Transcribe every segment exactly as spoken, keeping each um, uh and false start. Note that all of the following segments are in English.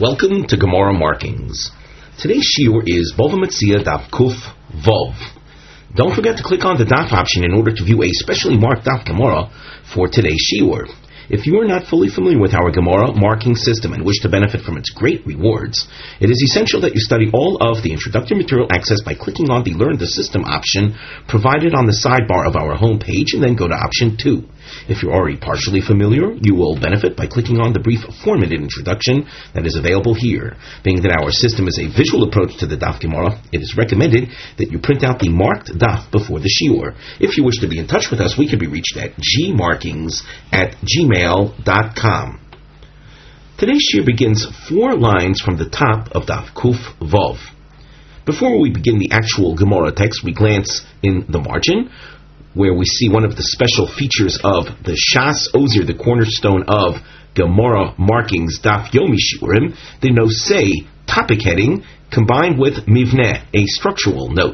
Welcome to Gemara Markings. Today's shiur is Bava Metzia Daf Kuf Vov. Don't forget to click on the Daf option in order to view a specially marked Daf Gemara for today's shiur. If you are not fully familiar with our Gemara marking system and wish to benefit from its great rewards, it is essential that you study all of the introductory material accessed by clicking on the Learn the System option provided on the sidebar of our home page and then go to option two. If you're already partially familiar, you will benefit by clicking on the brief formatted introduction that is available here. Being that our system is a visual approach to the Daf Gemara, it is recommended that you print out the marked Daf before the shiur. If you wish to be in touch with us, we can be reached at gmarkings at gmail dot com. Today's shiur begins four lines from the top of Daf Kuf Vov. Before we begin the actual Gemara text, we glance in the margin, where we see one of the special features of the Shas Ozer, the cornerstone of Gemara Markings Daf Yomi Shiurim, the Nosei topic heading combined with Mivneh, a structural note.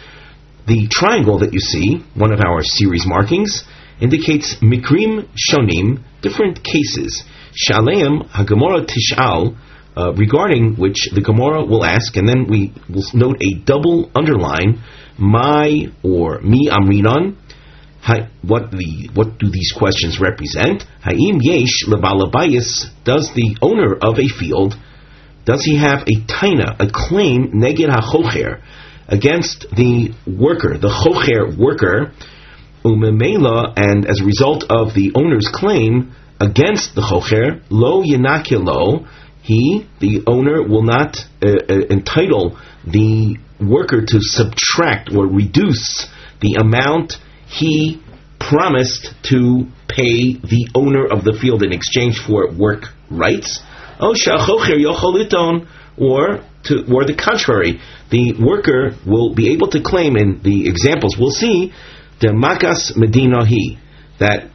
The triangle that you see, one of our series markings, indicates Mikrim Shonim, different cases. Shaleim HaGemara Tish'al, uh, regarding which the Gemara will ask, and then we will note a double underline, My or Mi Amrinon. What the what do these questions represent? Ha'im yesh lebalabayis, does the owner of a field, does he have a taina, a claim, neged hachocher, against the worker, the chocher worker, umemela, and as a result of the owner's claim against the chocher, lo yenakelo, he, the owner, will not uh, uh, entitle the worker to subtract or reduce the amount he promised to pay the owner of the field in exchange for work rights. Oh, shachocher yocholiton, or to, or the contrary, the worker will be able to claim, in the examples we'll see, the makas medina he, that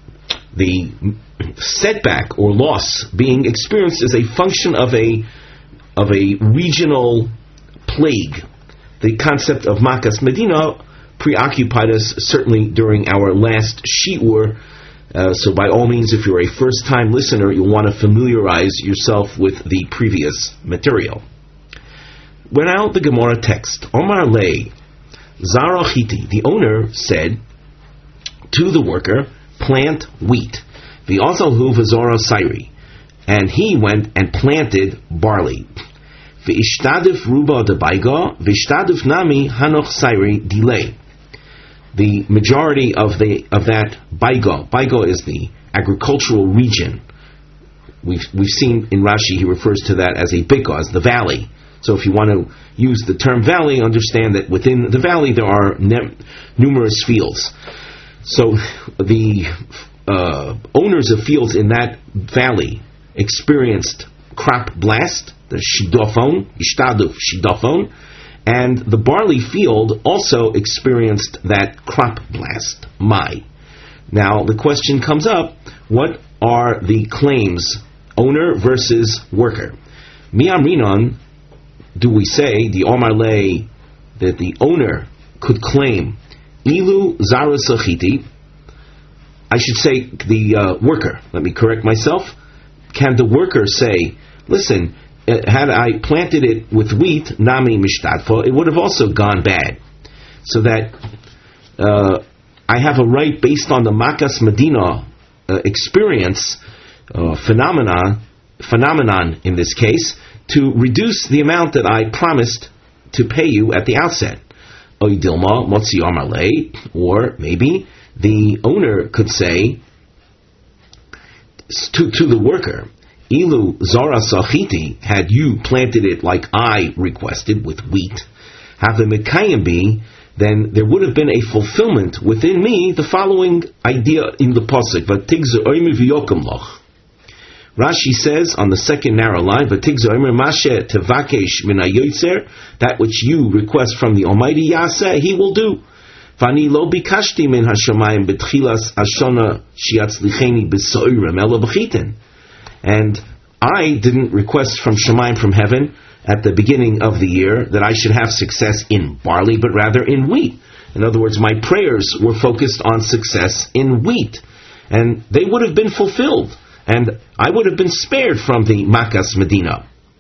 the setback or loss being experienced is a function of a of a regional plague. The concept of makas medina preoccupied us certainly during our last shiur, uh, so by all means, if you're a first-time listener, you'll want to familiarize yourself with the previous material. We're now the Gemara text. Omar Le Zarachiti, the owner said to the worker, plant wheat. V'asalhu v'zora sairi, and he went and planted barley. V'ishtadif ruba de baiga, v'ishtadif nami hanoch sairi delay. The majority of the of that baiga, baiga is the agricultural region. We've we've seen in Rashi he refers to that as a bika, as the valley. So if you want to use the term valley, understand that within the valley there are ne- numerous fields. So the uh, owners of fields in that valley experienced crop blast, the shidofon, ishtaduf shidofon, and the barley field also experienced that crop blast, mai. Now the question comes up, what are the claims, owner versus worker? Mi amrinon, do we say, the Omar Le, that the owner could claim, ilu zara sachiti, I should say the uh, worker, let me correct myself, can the worker say, listen, had I planted it with wheat, nami mishtadfo, it would have also gone bad. So that uh, I have a right, based on the makas medina uh, experience, uh, phenomenon, phenomenon in this case, to reduce the amount that I promised to pay you at the outset. Oidilma motzi amarle, or maybe the owner could say to, to the worker, Ilu zara sachiti, had you planted it like I requested with wheat, have the mekayim be, then there would have been a fulfillment within me, the following idea in the pasuk, Vatigzu oimi v'yokum loch. Rashi says on the second narrow line, Vatigzu oimi mashe tevakesh min hayotzer, that which you request from the Almighty Yaseh, He will do. Vani lo bikashti min hashamayim betchilas ashana shiatzlicheni b'soirem ela b'chitin. And I didn't request from Shemayim, from heaven, at the beginning of the year, that I should have success in barley, but rather in wheat. In other words, my prayers were focused on success in wheat. And they would have been fulfilled. And I would have been spared from the Makas Medina.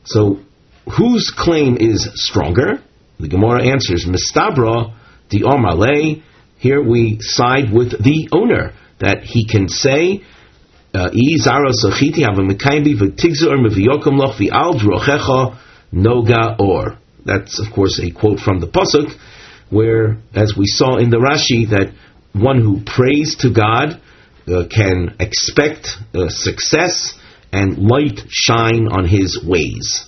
So, whose claim is stronger? The Gemara answers, Mistabra di Omale. Here we side with the owner, that he can say, I zaro sachiti havamekaybi v'tigzor meviyokom loch v'al drochecha noga or. That's, of course, a quote from the Pasuk, where, as we saw in the Rashi, that one who prays to God uh, can expect uh, success and light shine on his ways.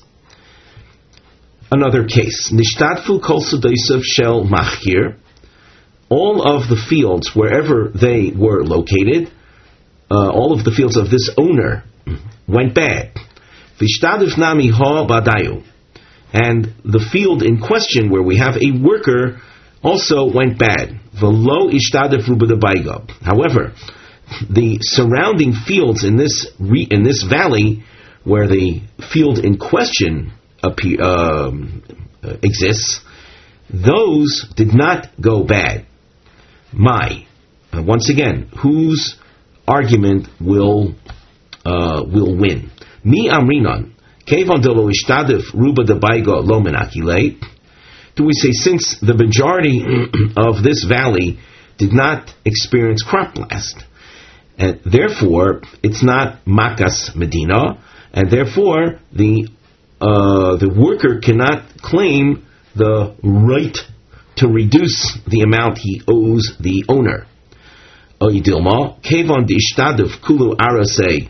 Another case. Nishtadfu kol sudaisav shel machkir. All of the fields, wherever they were located, uh, all of the fields of this owner went bad. Vishtadif nami ha badayu. And the field in question, where we have a worker, also went bad. V'lo ishtadif ruba. However, the surrounding fields in this re- in this valley, where the field in question appear, um, uh, exists, those did not go bad. My, uh, once again, whose argument will uh, will win? Mi amrinan kevon delo ishtadif ruba debaiga lo menakile. Do we say, since the majority of this valley did not experience crop blast, and therefore it's not makas medina, and therefore the uh, the worker cannot claim the right to reduce the amount he owes the owner. Oidilma kevon dishtadif kulu arase.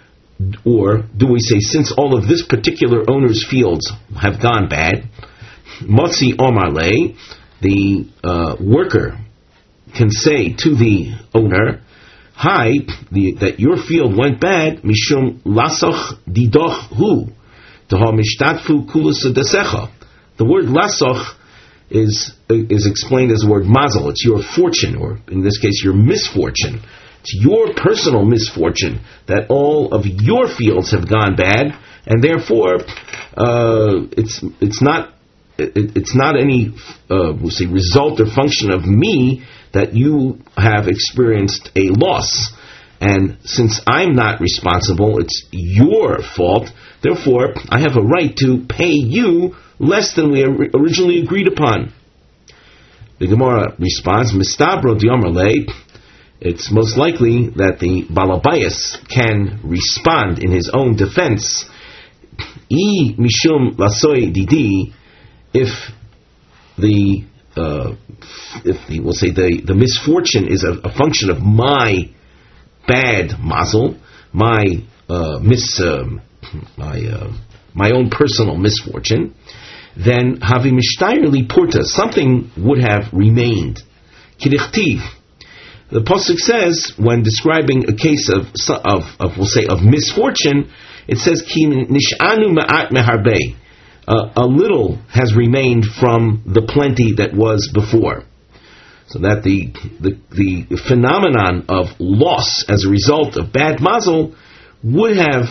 Or do we say, since all of this particular owner's fields have gone bad, Motzi Omarle, the uh, worker, can say to the owner, Hi, the, that your field went bad, Mishum Lasoch Didoch Hu, Taha Mishtatfu Kulusadesecha. The word Lasoch is is explained as the word Mazel. It's your fortune, or in this case, your misfortune. It's your personal misfortune that all of your fields have gone bad, and therefore uh, it's it's not it, it's not any uh, we'll say result or function of me that you have experienced a loss. And since I'm not responsible, it's your fault. Therefore, I have a right to pay you less than we originally agreed upon. The Gemara responds, Mistabro diamarle. It's most likely that the Balabayas can respond in his own defense. I mishum lasoi didi, if the uh, if the we'll say the, the misfortune is a, a function of my bad mazel, my uh, mis um, my uh, my own personal misfortune, then havi mishtayerli porta, something would have remained. Kirichtiv. The pasuk says, when describing a case of, of, of we'll say, of misfortune, it says, Ki nish'anu ma'at meharbe. Uh, a little has remained from the plenty that was before. So that the, the the phenomenon of loss as a result of bad mazel would have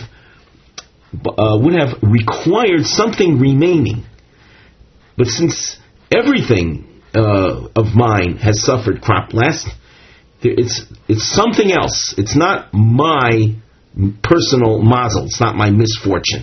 uh, would have required something remaining. But since everything uh, of mine has suffered crop blast, It's it's something else. It's not my personal mazel. It's not my misfortune.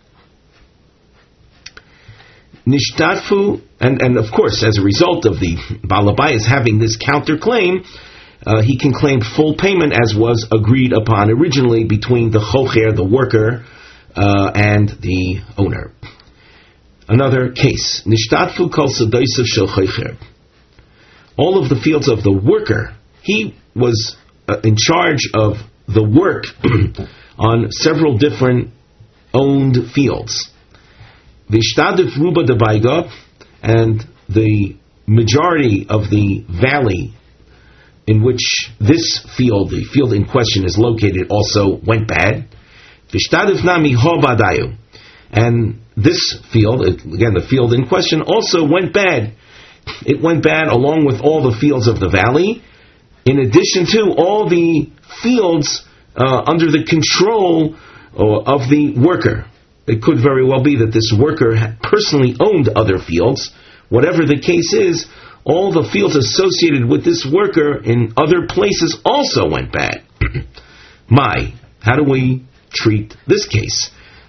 Nishtatfu, and, and of course, as a result of the Balabayas having this counterclaim, uh, he can claim full payment as was agreed upon originally between the chocher, the worker, uh, and the owner. Another case. Nishtatfu kol sadaisav shel chocher. All of the fields of the worker, he was uh, in charge of the work on several different owned fields. Vishtadif ruba debaiga, and the majority of the valley in which this field, the field in question, is located, also went bad. Vishtadif nami ho badayu, and this field, again the field in question, also went bad. It went bad along with all the fields of the valley, in addition to all the fields uh, under the control uh, of the worker. It could very well be that this worker personally owned other fields. Whatever the case is, all the fields associated with this worker in other places also went bad. My, how do we treat this case?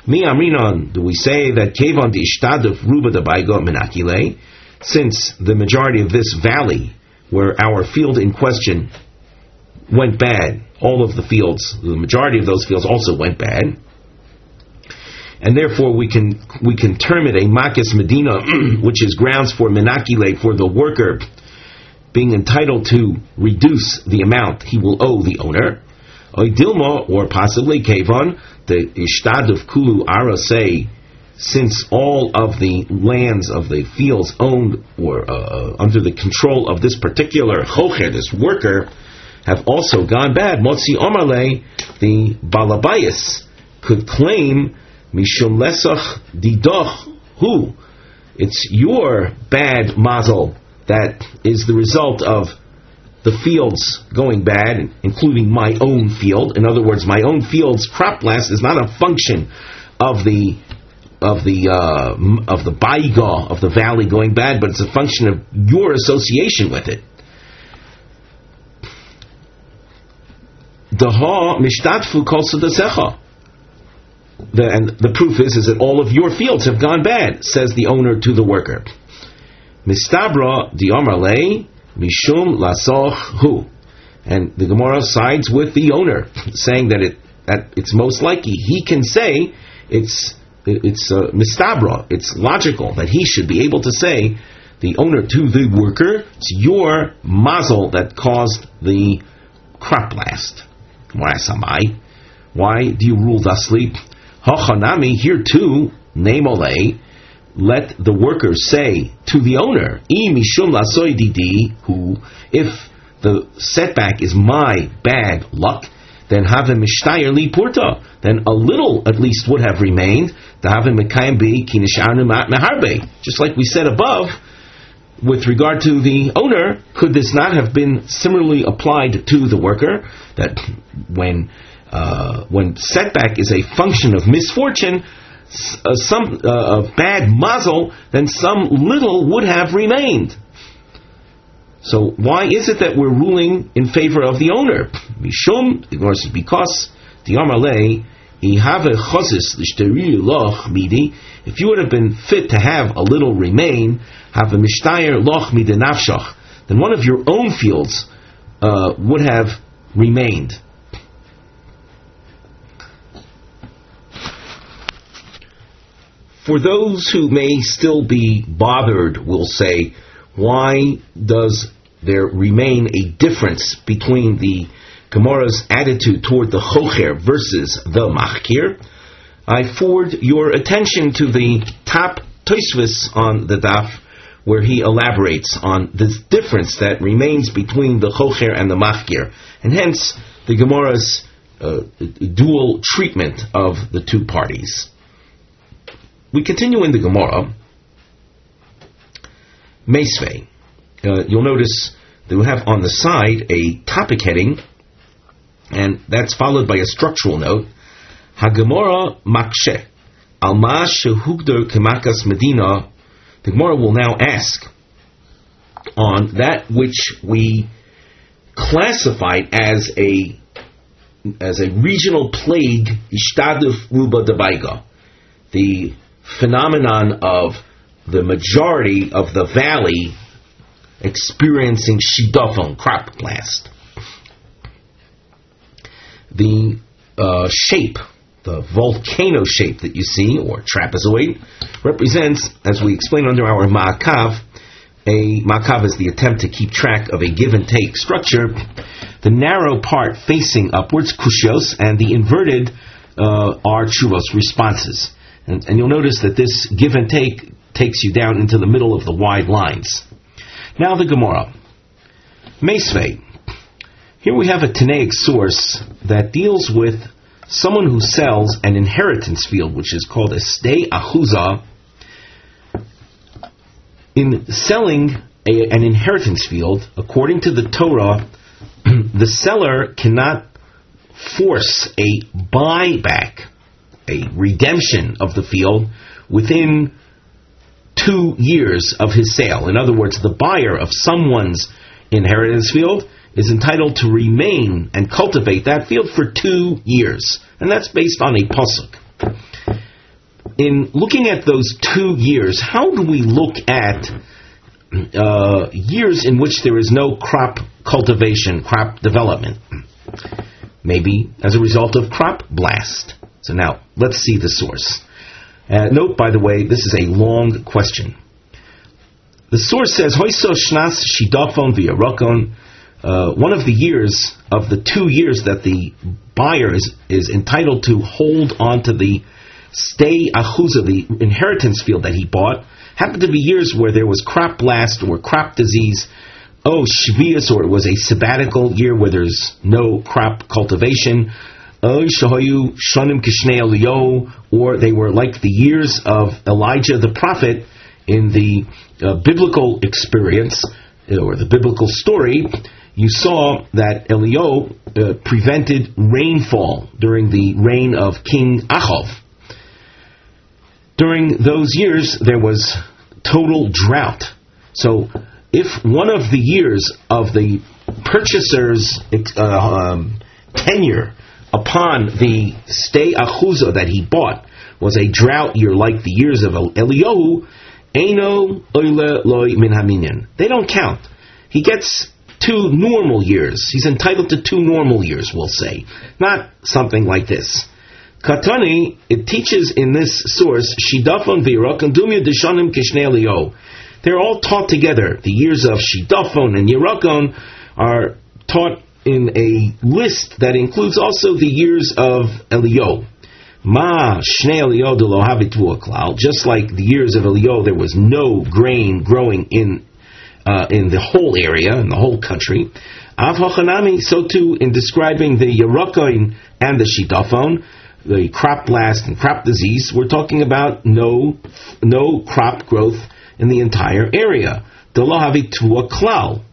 Mi Amrinon, do we say that Kevon the Ishtad of Ruba the Baigo Menakile, since the majority of this valley, where our field in question went bad, all of the fields, the majority of those fields also went bad, and therefore we can we can term it a Makis Medina, which is grounds for Menakile, for the worker being entitled to reduce the amount he will owe the owner. Dilma, or possibly Kevon, the Ishtad of Kulu Ara, say, since all of the lands of the fields owned or uh, under the control of this particular chocher, this worker, have also gone bad. Motzi Omarle, the Balabayas, could claim Mishum Lesach Didoch Hu. It's your bad mazel that is the result of the fields going bad, including my own field. In other words, my own field's crop blast is not a function of the of the uh, of the baiga, of the valley going bad, but it's a function of your association with it. Daha mishtadfu kol sedasecha. The and the proof is is that all of your fields have gone bad, says the owner to the worker. Mistabra diamarle mishum lasoch hu, and the Gemara sides with the owner, saying that it that it's most likely he can say it's it's uh, mistabra, it's logical that he should be able to say, the owner to the worker, it's your mazel that caused the crop blast. Why do you rule thusly? Hachanami, here too, nemole, let the worker say to the owner, who, if the setback is my bad luck, then have a mishtayr li purta, then a little at least would have remained. Just like we said above, with regard to the owner, could this not have been similarly applied to the worker? That when uh, when setback is a function of misfortune, Uh, some uh, of bad mazel, then some little would have remained. So why is it that we're ruling in favor of the owner? Mishum, because the Amalei, if you would have been fit to have a little remain, have a mishtayr loch midenafshach, then one of your own fields uh, would have remained. For those who may still be bothered, we'll say, why does there remain a difference between the Gemara's attitude toward the chocher versus the machkir? I forward your attention to the top Tosfos on the daf, where he elaborates on the difference that remains between the chocher and the machkir, and hence the Gemara's uh, dual treatment of the two parties. We continue in the Gemara. Meisvei. Uh, you'll notice that we have on the side a topic heading, and that's followed by a structural note. HaGemara makshe al ma shehugder kemakas medina. The Gemara will now ask on that which we classified as a as a regional plague, ishtaduf ruba debaiga, the phenomenon of the majority of the valley experiencing shidafon, crop blast. The uh, shape, the volcano shape that you see, or trapezoid, represents, as we explained under our ma'akav, a ma'akav is the attempt to keep track of a give and take structure, the narrow part facing upwards, kushios, and the inverted uh, are chuvos, responses. And, and you'll notice that this give and take takes you down into the middle of the wide lines. Now the Gemara. Meisvei. Here we have a Tanaic source that deals with someone who sells an inheritance field, which is called a stei achuza. In selling a, an inheritance field, according to the Torah, the seller cannot force a buyback, a redemption of the field within two years of his sale. In other words, the buyer of someone's inheritance field is entitled to remain and cultivate that field for two years. And that's based on a pasuk. in looking at those two years, how do we look at uh, years in which there is no crop cultivation, crop development? Maybe as a result of crop blast. So now, let's see the source. Uh, note, by the way, this is a long question. The source says, Hoiso shnas shidafon v'yarakon. Uh, one of the years, of the two years that the buyer is, is entitled to hold on to the stay achuza, the inheritance field that he bought, happened to be years where there was crop blast or crop disease. Oh, Shvius, or it was a sabbatical year where there's no crop cultivation. Oh, Shahayu Shonim Kishnei Eliyahu, or they were like the years of Elijah the prophet in the uh, biblical experience, or the biblical story. You saw that Eliyahu uh, prevented rainfall during the reign of King Achav. During those years, there was total drought. So, if one of the years of the purchaser's uh, um, tenure upon the stay achuza that he bought was a drought year like the years of Eliyahu, eino oile loy min haminyan. They don't count. He gets two normal years. He's entitled to two normal years, we'll say. Not something like this. Katani, it teaches in this source, Shidafon v'Yerakon dumya deshanim kishnei Eliyahu. They're all taught together. The years of Shidafon and Yerakon are taught in a list that includes also the years of Eliyahu. Ma shnei Eliyahu de lo havitu klal. Just like the years of Eliyahu, there was no grain growing in uh, in the whole area, in the whole country. Av hachanami, so too in describing the Yerakon and the Shidafon, the crop blast and crop disease, we're talking about no no crop growth in the entire area. Delo havitu klal.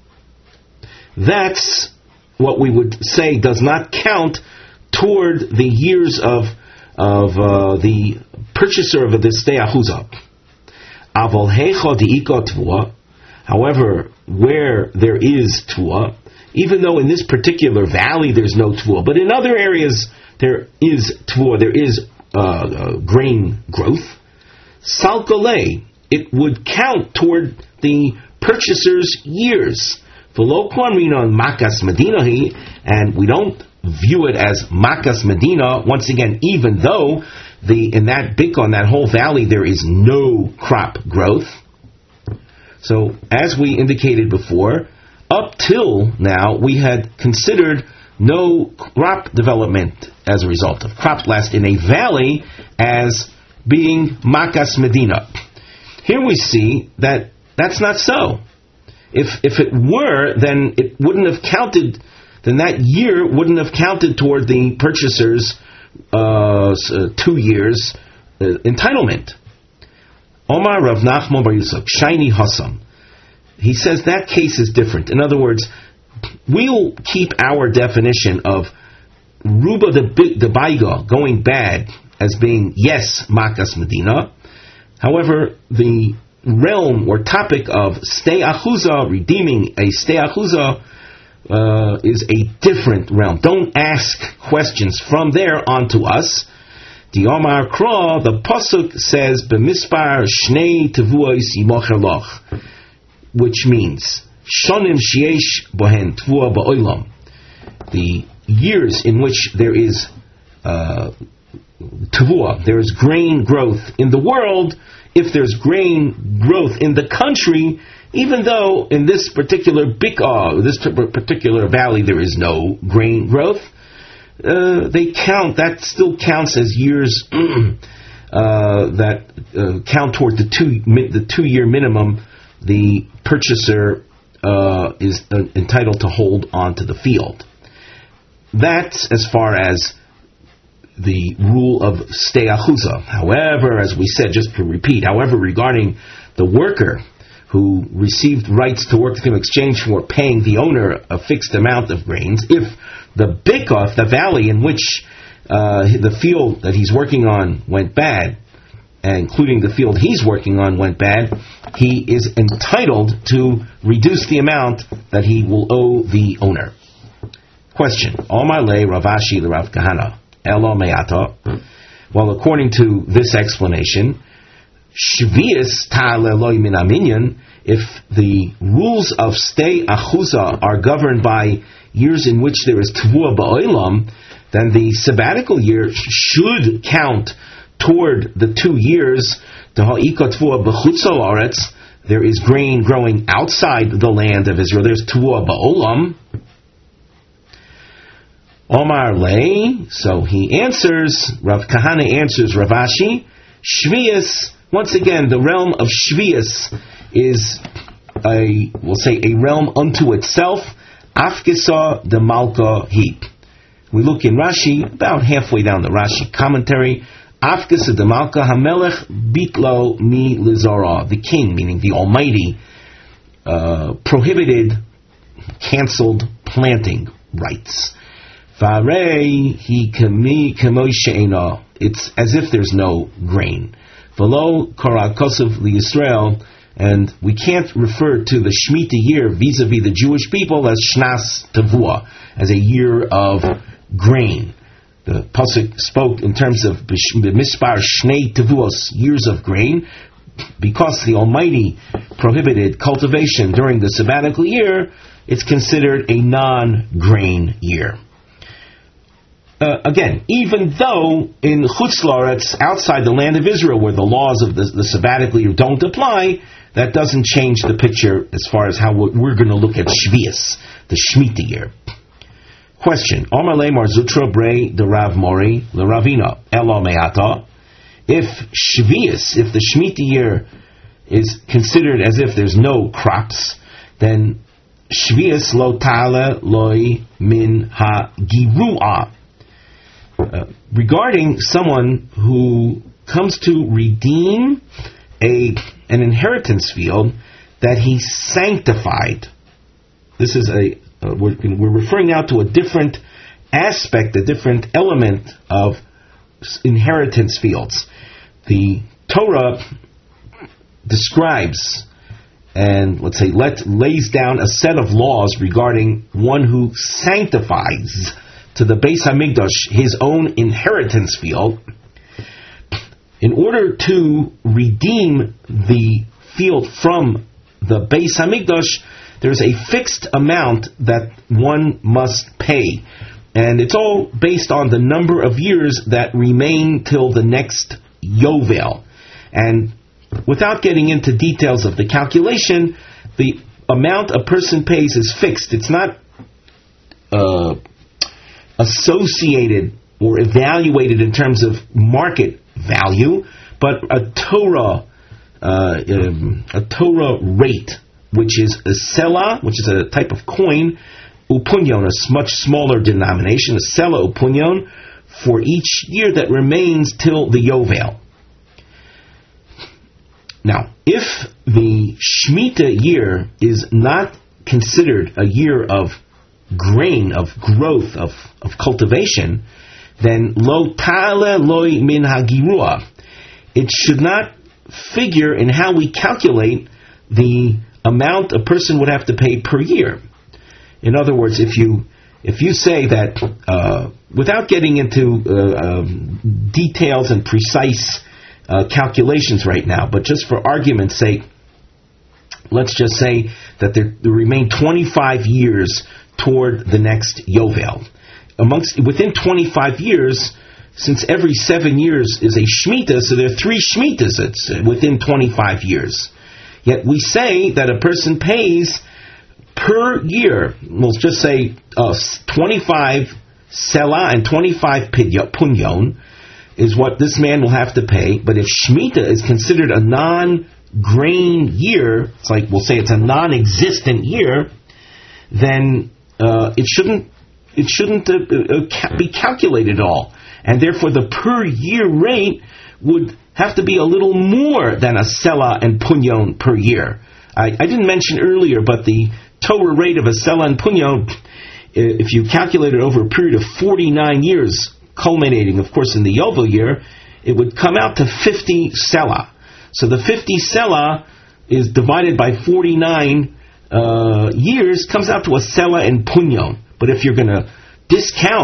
That's what we would say does not count toward the years of of uh, the purchaser of the stei achuza. Avol hecha diika tvua. However, where there is tvua, even though in this particular valley there's no tvua, but in other areas there is tvua, there is uh, uh, grain growth. Salkale, it would count toward the purchaser's years. Makas Medina, and we don't view it as Makas Medina, once again, even though the in that bikon, that whole valley, there is no crop growth. So, as we indicated before, up till now, we had considered no crop development as a result of crop blast in a valley as being Makas Medina. Here we see that that's not so. If if it were, then it wouldn't have counted, then that year wouldn't have counted toward the purchaser's uh, two years uh, entitlement. Omar Rav Nachman Bar Yosef, Shiny Hassam. He says that case is different. In other words, we'll keep our definition of Ruba the, the Baiga going bad as being, yes, Makas Medina. However, the realm or topic of stei achuza, redeeming a stei achuza, uh, is a different realm. Don't ask questions from there onto us. The Omar Kra, the pasuk says, "B'mispar shnei tevuos yimocher loch," which means shonim sheyesh bohen tevua ba'olam. The years in which there is uh, tevua, there is grain growth in the world. If there's grain growth in the country, even though in this particular bikah, this particular valley, there is no grain growth, uh, they count, that still counts as years uh, that uh, count toward the two the two year minimum the purchaser uh, is uh, entitled to hold onto the field. That's as far as the rule of stei achuza. However, as we said, just to repeat, however, regarding the worker who received rights to work in exchange for paying the owner a fixed amount of grains, if the bikoth, the valley in which uh, the field that he's working on went bad, including the field he's working on went bad, he is entitled to reduce the amount that he will owe the owner. Question. Omar le Rav Ashi le Rav Kahana. Elo me'ata. Well, according to this explanation, Shvius ta'al Eloi min aminyan, if the rules of stay achuza are governed by years in which there is tavua ba'olam, then the sabbatical year should count toward the two years. The ha'ika tavua b'chutz haaretz, there is grain growing outside the land of Israel. There's tavua ba'olam. Omar lei, so he answers, Rav Kahana answers Rav Ashi, Shvius, once again, the realm of Shvius is a, we'll say, a realm unto itself. Afkisa de Malka heap. We look in Rashi, about halfway down the Rashi commentary. Afkisa de Malka Hamelech bitlo mi lizara. The king, meaning the Almighty, uh, prohibited, cancelled planting rights. Varei hi kami kamoi she'ena. It's as if there's no grain. V'lo kara kosav liYisrael, and we can't refer to the Shemitah year vis-a-vis the Jewish people as Shnas Tavua, as a year of grain. The pasuk spoke in terms of Mispar Shnei Tavuos, years of grain, because the Almighty prohibited cultivation during the sabbatical year. It's considered a non-grain year. Uh, again, even though in Chutz La'aretz, outside the land of Israel, where the laws of the, the sabbatical year don't apply, that doesn't change the picture as far as how we're, we're going to look at Shvius, the Shemitah year. Question: Omar le Mar Zutra Brei de Rav Mori le Ravina Elo Meata. If Shvius, if the Shemitah year is considered as if there's no crops, then Shvius lo ta'ala loi min ha giruah. Uh, regarding someone who comes to redeem a an inheritance field that he sanctified. This is a uh, we're, we're referring now to a different aspect, a different element of inheritance fields. The Torah describes and let's say let lays down a set of laws regarding one who sanctifies to the Beis HaMikdash his own inheritance field. In order to redeem the field from the Beis HaMikdash, there's a fixed amount that one must pay. And it's all based on the number of years that remain till the next Yovel. And without getting into details of the calculation, the amount a person pays is fixed. It's not uh, associated or evaluated in terms of market value, but a Torah uh, um, a Torah rate, which is a selah, which is a type of coin, upunyon, a much smaller denomination, a selah upunyon, for each year that remains till the Yovel. Now, if the Shemitah year is not considered a year of grain, of growth, of, of cultivation, then lo ta'ale loi min hagiruah. It should not figure in how we calculate the amount a person would have to pay per year. In other words, if you if you say that, uh, without getting into uh, um, details and precise uh, calculations right now, but just for argument's sake, let's just say that there, there remain twenty-five years toward the next Yovel. Amongst within twenty-five years, since every seven years is a Shemitah, so there are three Shemitahs it's within twenty-five years. Yet we say that a person pays per year, we'll just say uh, twenty-five selah and twenty-five punyon is what this man will have to pay. But if Shemitah is considered a non-grain year, it's like we'll say it's a non-existent year, then uh, it shouldn't it shouldn't uh, uh, be calculated at all, and therefore the per year rate would have to be a little more than a selah and punyon per year. I, I didn't mention earlier, but the Torah rate of a selah and punyon, if you calculate it over a period of forty-nine years, culminating, of course, in the Yovel year, it would come out to fifty selah. So the fifty selah is divided by forty-nine uh, years, comes out to a selah and punyon. But if you're going to discount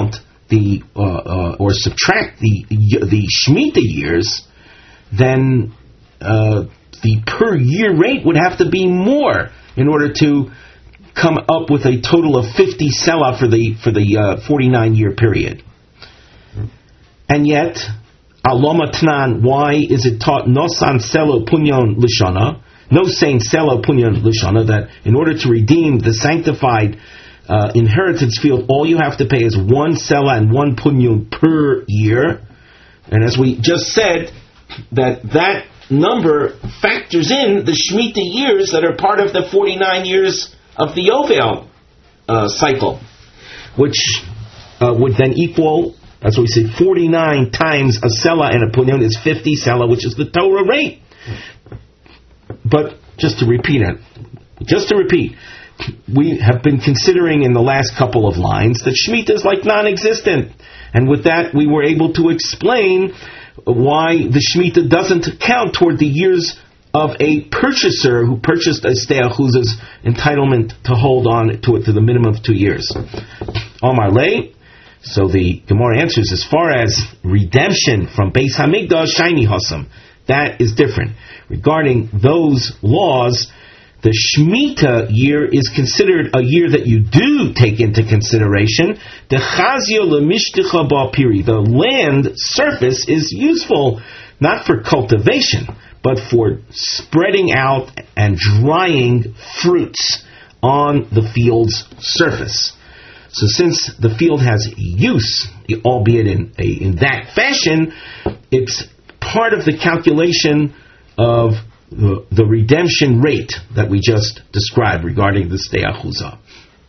the uh, uh, or subtract the the Shemitah years, then uh, the per year rate would have to be more in order to come up with a total of fifty sellah for the for the uh, forty-nine year period. And yet, Aloma Tnan, why is it taught Nosan Selo Punyon Lishana? No saying Selo Punyon Lishana, that in order to redeem the sanctified uh, inheritance field, all you have to pay is one Sela and one Punyon per year. And as we just said, that that number factors in the Shemitah years that are part of the forty-nine years of the Yovel uh, cycle, which uh, would then equal, as we said, forty-nine times a Sela and a Punyon is fifty Sela, which is the Torah rate. But just to repeat it, just to repeat, we have been considering in the last couple of lines that Shemitah is like non-existent. And with that, we were able to explain why the Shemitah doesn't count toward the years of a purchaser who purchased a Stei Achuza's entitlement to hold on to it to the minimum of two years. Omar Lei. So the Gemara answers, as far as redemption from Beis Hamikdash, Shiny Hossam, that is different. Regarding those laws, the Shemitah year is considered a year that you do take into consideration. The Chazio Lemishticha Ba'piri, the land surface is useful not for cultivation, but for spreading out and drying fruits on the field's surface. So since the field has use, albeit in a, in that fashion, it's part of the calculation of the, the redemption rate that we just described regarding the Stei Achuzah.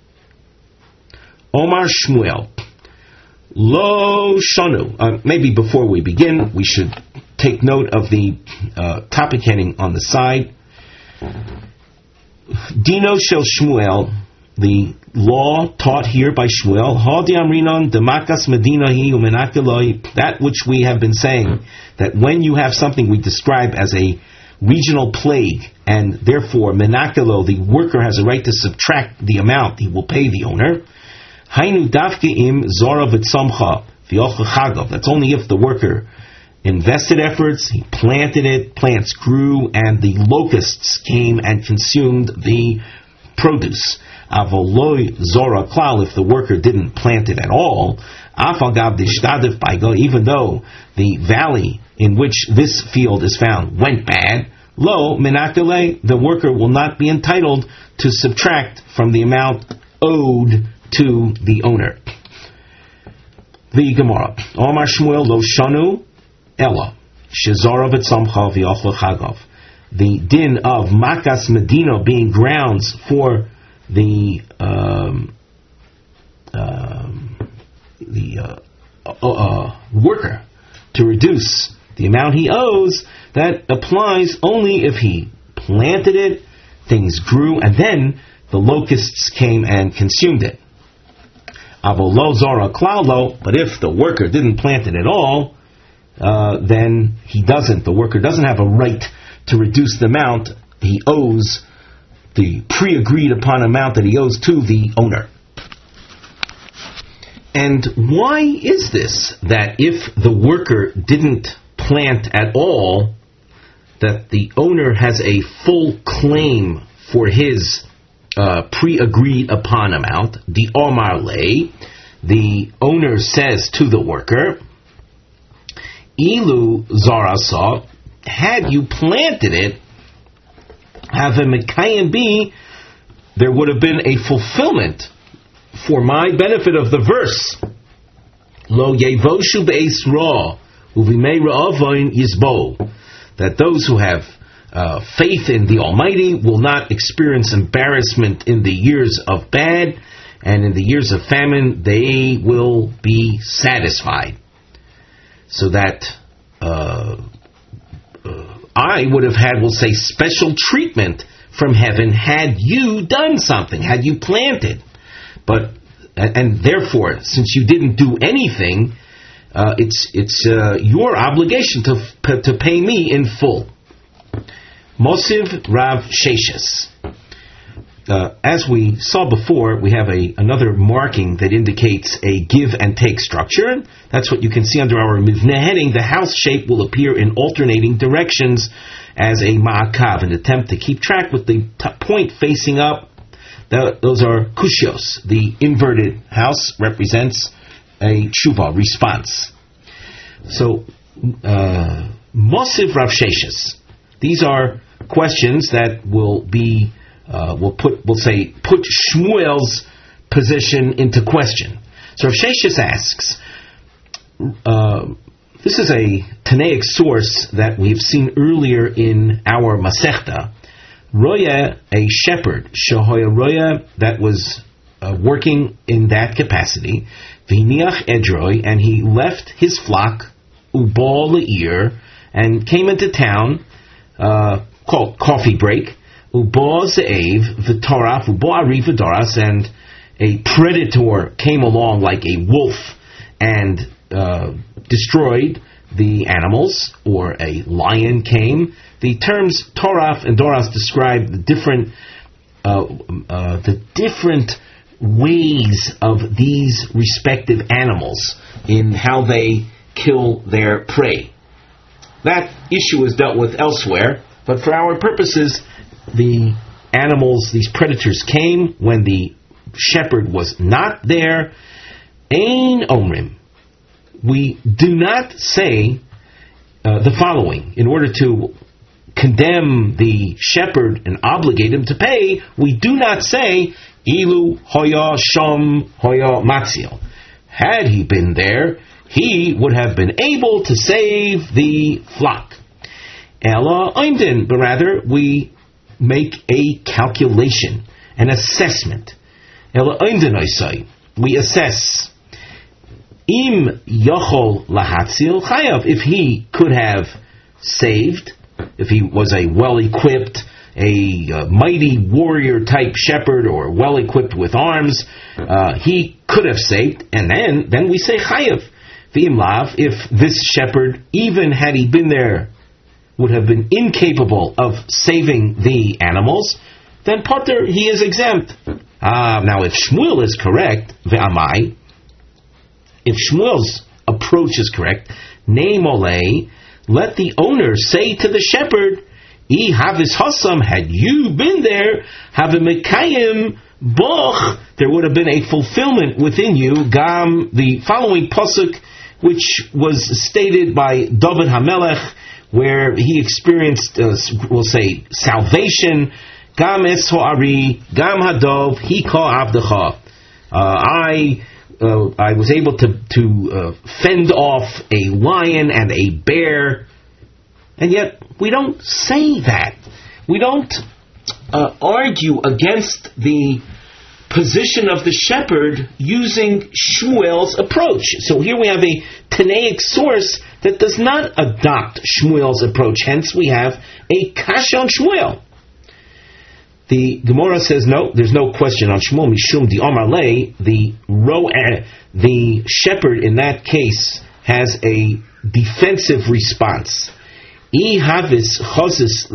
Omar Shmuel, Lo Shanu. Uh, maybe before we begin, we should take note of the uh, topic heading on the side. Dino Shel Shmuel, the law taught here by Shmuel, that which we have been saying, that when you have something we describe as a regional plague, and therefore menakelo, the worker has a right to subtract the amount he will pay the owner. Hainu davkeim zora v'tzomcha v'yochachagav. That's only if the worker invested efforts, he planted it, plants grew, and the locusts came and consumed the produce. Avoloi zora klal, if the worker didn't plant it at all, afagav dishtadif baigo, even though the valley in which this field is found went bad, lo menakele, the worker will not be entitled to subtract from the amount owed to the owner. The Gemara, Omar Shmuel lo shanu ella shezora v'tzomcha v'yochel chagav. The din of makas medina being grounds for the um, um, the uh, uh, uh, worker to reduce the amount he owes, that applies only if he planted it, things grew, and then the locusts came and consumed it. Avolo zora klaulo, but if the worker didn't plant it at all, uh, then he doesn't. The worker doesn't have a right to reduce the amount he owes, the pre-agreed upon amount that he owes to the owner. And why is this, that if the worker didn't plant at all, that the owner has a full claim for his uh, pre-agreed upon amount? The Omar Lei, the owner says to the worker, Ilu Zarasa, had you planted it, have a Mekayim be, there would have been a fulfillment for my benefit of the verse. Lo yevoshu be'es ra, uvimei ra'avoin yizbo, that those who have uh, faith in the Almighty will not experience embarrassment in the years of bad, and in the years of famine they will be satisfied. So that uh, uh, I would have had, we'll say, special treatment from heaven had you done something, had you planted. But and therefore, since you didn't do anything, uh, it's it's uh, your obligation to to pay me in full. Mosiv Rav Sheshes. uh, as we saw before, we have a another marking that indicates a give and take structure. That's what you can see under our Mivneh heading. The house shape will appear in alternating directions as a ma'akav, an attempt to keep track with the t- point facing up. The, those are kushios. The inverted house represents a tshuva, response. So, uh, Mosiv Rav Sheshes. These are questions that will be, uh, will put, will say, put Shmuel's position into question. So Rav Sheshes asks, uh, this is a Tanaic source that we've seen earlier in our Masechta. Roya, a shepherd, Shahoya Roya, that was uh, working in that capacity, V'hiniach Edroi, and he left his flock, Ubal Le'ir, and came into town, uh, called coffee break, Ubal Ze'ev, V'toraf, Ubal Ari V'doras, and a predator came along like a wolf and uh, destroyed the animals, or a lion came. The terms Toraf and Doras describe the different uh, uh, the different ways of these respective animals in how they kill their prey. That issue is dealt with elsewhere, but for our purposes, the animals, these predators came when the shepherd was not there. Ein Omrim. We do not say uh, the following. In order to condemn the shepherd and obligate him to pay, we do not say, Ilu hoya shom hoya matzil. Had he been there, he would have been able to save the flock. Ella oimdin, but rather we make a calculation, an assessment. Ella oimdin I say, we assess. Im yochol lahatzil chayav, if he could have saved, if he was a well-equipped, a uh, mighty warrior-type shepherd, or well-equipped with arms, uh, he could have saved, and then, then we say chayav. V'im lav, if this shepherd, even had he been there, would have been incapable of saving the animals, then potter, he is exempt. Ah, now if Shmuel is correct, ve'amai, if Shmuel's approach is correct, name olei, let the owner say to the shepherd, I havis hasam, had you been there, have a mekayim boch, there would have been a fulfillment within you, gam, the following pasuk, which was stated by David HaMelech, where he experienced, uh, we'll say, salvation, gam es ho'ari, gam hadov, hika avdecha. Uh, I Uh, I was able to to uh, fend off a lion and a bear, and yet we don't say that. We don't uh, argue against the position of the shepherd using Shmuel's approach. So here we have a Tanaic source that does not adopt Shmuel's approach. Hence, we have a kasha on Shmuel. The Gemara says, no, there's no question on Shmuel. Mishum di Omar lei, the ro'eh, the shepherd in that case has a defensive response. I havis chazis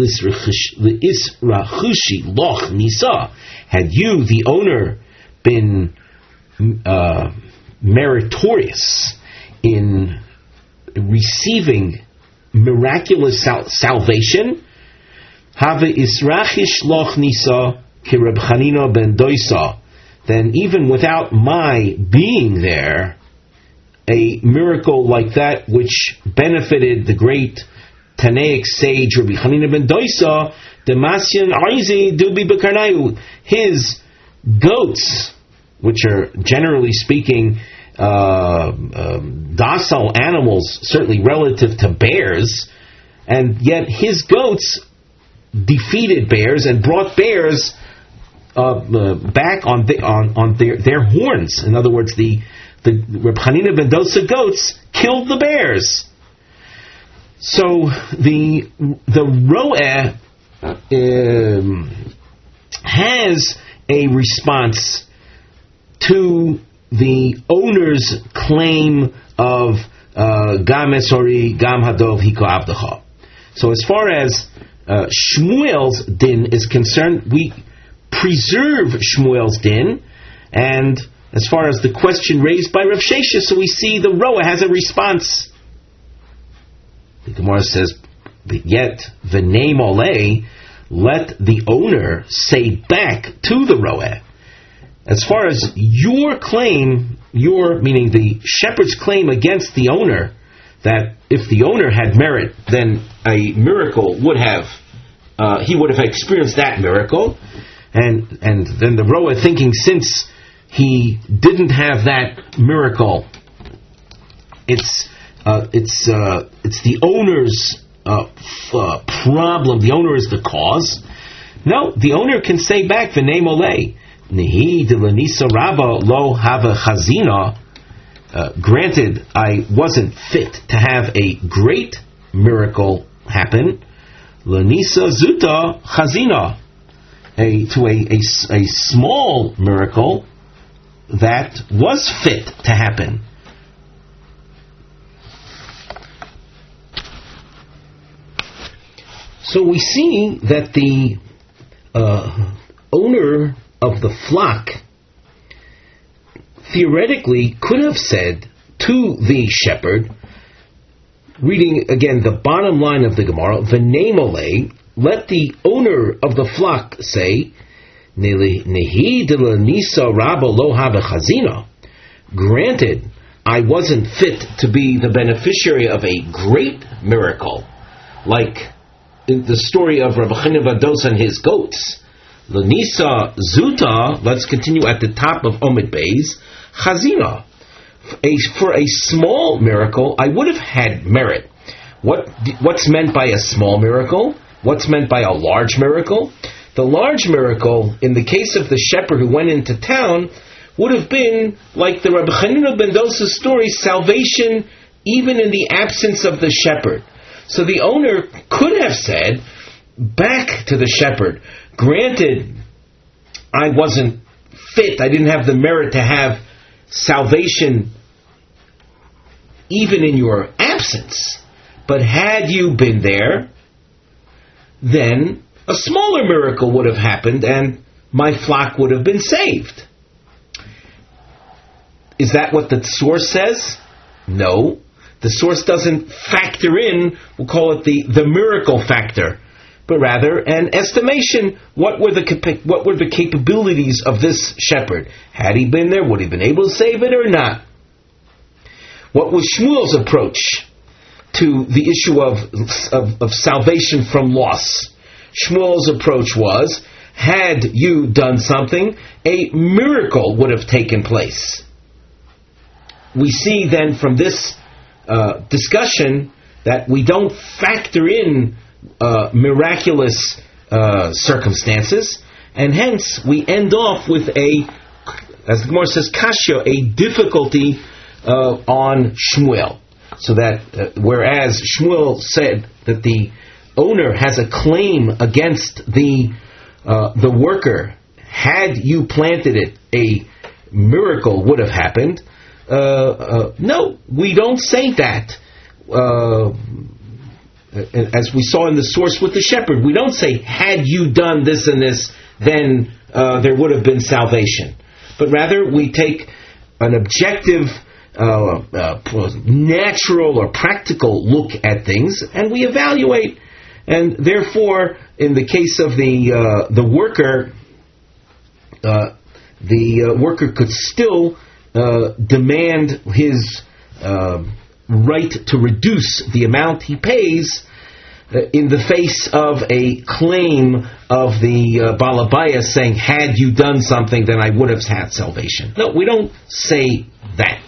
l'israchushi loch nisa. Had you, the owner, been uh, meritorious in receiving miraculous sal- salvation, Have israchish loch nisa ki Reb Chanina ben Doisa, then even without my being there, a miracle like that which benefited the great Tanaic sage Rabbi Chanina ben Doisa, Damasyan Aizi Dubi Bekarnayu, his goats, which are generally speaking uh, um, docile animals, certainly relative to bears, and yet his goats defeated bears and brought bears uh, uh, back on the, on on their, their horns. In other words, the the Reb Chanina ben Dosa goats killed the bears. So the the ro'eh um, has a response to the owner's claim of Gam Esori, Gam Hadov, Hiko Avdecha. So as far as uh, Shmuel's din is concerned, we preserve Shmuel's din. And as far as the question raised by Rav Shesha, so we see the Roa has a response. The Gemara says, but yet the name Oleh, let the owner say back to the Roa. As far as your claim, your, meaning the shepherd's claim against the owner, that if the owner had merit, then a miracle would have, uh, he would have experienced that miracle. And and then the Roa thinking, since he didn't have that miracle, it's uh, it's uh, it's the owner's uh, f- uh, problem. The owner is the cause. No, the owner can say back the name Oleh. Nihi de Lanisa Rabba lo have a chazina. Uh, granted, I wasn't fit to have a great miracle happen. Lanisa zuta chazina. A, to a, a, a small miracle that was fit to happen. So we see that the uh, owner of the flock theoretically could have said to the shepherd, reading again the bottom line of the Gemara, v'nei molei, let the owner of the flock say, Nehi de la nisa rabba lo have chazina. Granted, I wasn't fit to be the beneficiary of a great miracle, like in the story of Rabbi Chiniva Dos and his goats. Lanisa zuta, let's continue at the top of Omid Beis, chazina. A, for a small miracle, I would have had merit. What What's meant by a small miracle? What's meant by a large miracle? The large miracle, in the case of the shepherd who went into town, would have been, like the Rabbi Chanina ben Dosa story, salvation even in the absence of the shepherd. So the owner could have said back to the shepherd, granted, I wasn't fit, I didn't have the merit to have salvation even in your absence, but had you been there, then a smaller miracle would have happened and my flock would have been saved. Is that what the source says? No. The source doesn't factor in, we'll call it the, the miracle factor, but rather an estimation. What were the what were the capabilities of this shepherd? Had he been there, would he have been able to save it or not? What was Shmuel's approach to the issue of, of, of salvation from loss? Shmuel's approach was, had you done something, a miracle would have taken place. We see then from this uh, discussion that we don't factor in uh, miraculous uh, circumstances, and hence we end off with a, as the Gemara says, kasha, a difficulty uh, on Shmuel. So that uh, whereas Shmuel said that the owner has a claim against the uh, the worker, had you planted it, a miracle would have happened. Uh, uh, no, we don't say that. Uh, as we saw in the source with the shepherd, we don't say, had you done this and this, then uh, there would have been salvation. But rather, we take an objective, uh, uh, natural or practical look at things, and we evaluate. And therefore, in the case of the uh, the worker, uh, the uh, worker could still uh, demand his uh, right to reduce the amount he pays uh, in the face of a claim of the uh, Balabaya saying, had you done something, then I would have had salvation. No, we don't say that.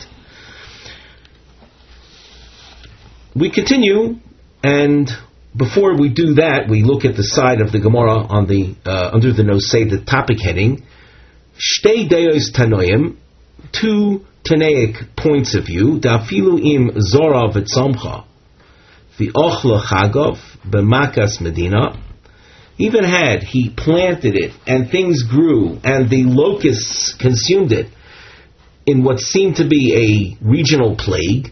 We continue, and before we do that, we look at the side of the Gemara on the uh, under the Nosei, the topic heading, Shtei Deos Tanoim, two Tanaic points of view, Dafilu im Zora v'tzomcha, v'ochla chagov b'makas Medina. Even had he planted it and things grew and the locusts consumed it in what seemed to be a regional plague,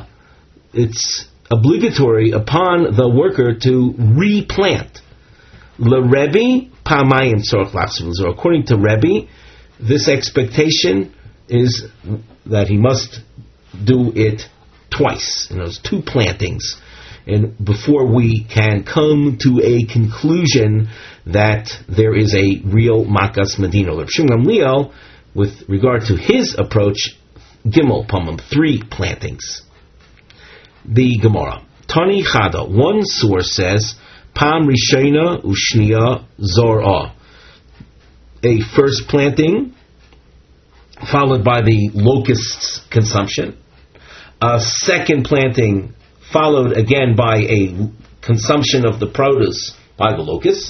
it's obligatory upon the worker to replant. L'Rebbe Pamayim Tzorach Lachsav L'Zorah. According to Rebbe, this expectation is that he must do it twice, in those two plantings, and before we can come to a conclusion that there is a real Makas Medina. Reb Shimon Gamliel, with regard to his approach, Gimel Pamim, three plantings. The Gemara. Tani Chada, one source says, Pam Rishona Ushnia Zorah. A first planting, followed by the locust's consumption. A second planting, followed again by a consumption of the produce by the locusts.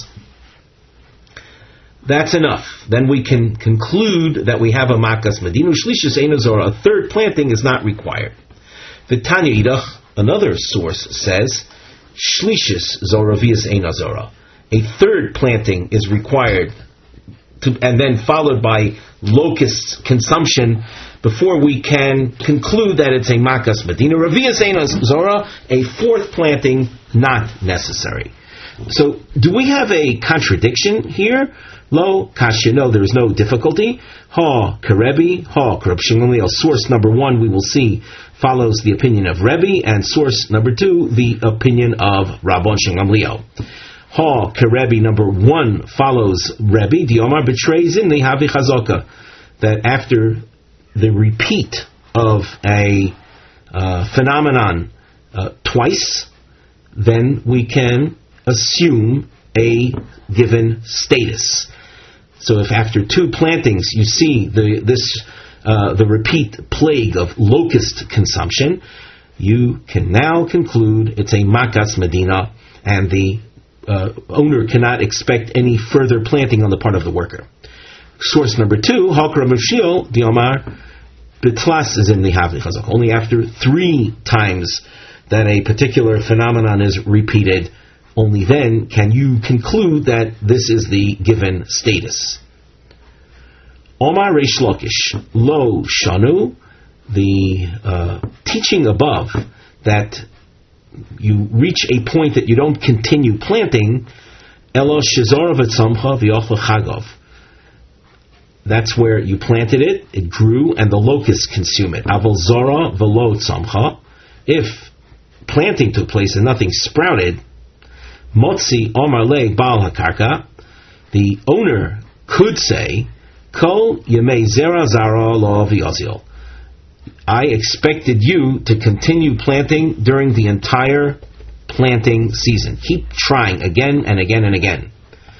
That's enough. Then we can conclude that we have a Makas Medina. Shlishus Eina Zorah. A third planting is not required. V'Tanya Idach, another source says, Shlishus Zorah Vias Eina Zorah. A third planting is required, to, and then followed by locust consumption, before we can conclude that it's a Makas Medina. Ravias Eina Zorah, a fourth planting, not necessary. So, do we have a contradiction here? Lo, Kashya, no, there is no difficulty. Ha, Karebi, Ha, Reb Shimon Gamliel. Source number one, we will see, follows the opinion of Rebbe, and source number two, the opinion of Rabban Shimon Gamliel. Ha, Karebi, number one, follows Rebbe. The Omar betrays in the Havi Chazaka, that after the repeat of a uh, phenomenon uh, twice, then we can assume a given status. So if after two plantings you see the this uh, the repeat plague of locust consumption, you can now conclude it's a Makas Medina, and the uh, owner cannot expect any further planting on the part of the worker. Source number two, Hakra Mavshil, the Omar, Bitlas is in the Havli Chazak. Only after three times that a particular phenomenon is repeated, only then can you conclude that this is the given status. Omar Reish Lakish, Lo Shanu, the uh, teaching above that you reach a point that you don't continue planting, Elo Shizor V'Tzamcha V'Yochel Chagov. That's where you planted it, it grew, and the locusts consume it. Aval Zora V'Lo Tzamcha. If planting took place and nothing sprouted, Motzi Omar Le Baal HaKarka, the owner could say, Kol Yemei Zera Zara Lo V'Yozil. I expected you to continue planting during the entire planting season. Keep trying again and again and again.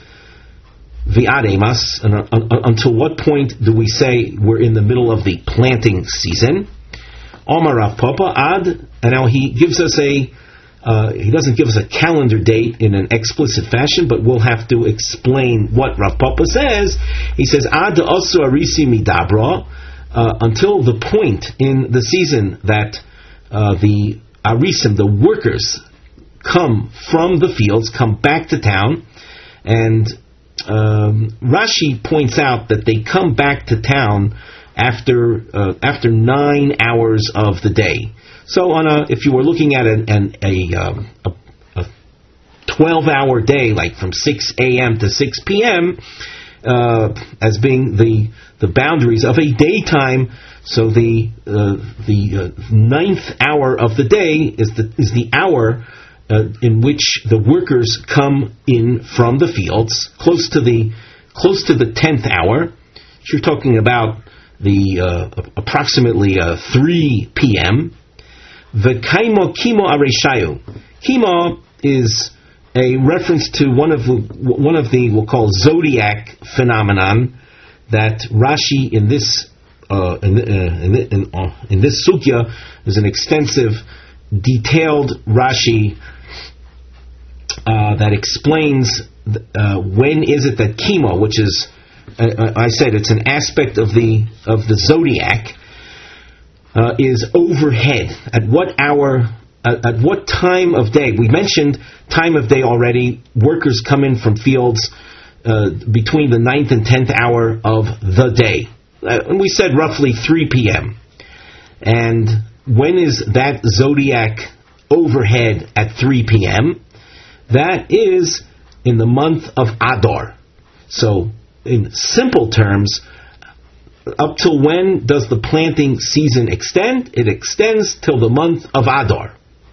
V'ademas, until what point do we say we're in the middle of the planting season? Omar Rav Papa Ad, and now he gives us a, uh, he doesn't give us a calendar date in an explicit fashion, but we'll have to explain what Rav Papa says. He says, Ad Osu Arisi Midabra, uh, until the point in the season that uh, the Arisim, the workers, come from the fields, come back to town, and Um, Rashi points out that they come back to town after uh, after nine hours of the day. So, on a if you were looking at an, an, a, um, a a twelve-hour day, like from six a.m. to six p.m., uh, as being the the boundaries of a daytime, so the uh, the uh, ninth hour of the day is the is the hour Uh, in which the workers come in from the fields, close to the close to the tenth hour. You're talking about the uh, approximately uh, three p.m. The kaimo kimo areshayu. Kimo is a reference to one of the one of the we'll call zodiac phenomenon that Rashi in this uh, in, uh, in, in, uh, in this sugya is an extensive, detailed Rashi. Uh, that explains uh, when is it that chemo, which is, uh, I said, it's an aspect of the of the zodiac, uh, is overhead. At what hour? At, at what time of day? We mentioned time of day already. Workers come in from fields uh, between the ninth and tenth hour of the day, uh, and we said roughly three p.m. And when is that zodiac overhead at three p.m.? That is in the month of Adar. So, in simple terms, up till when does the planting season extend? It extends till the month of Adar.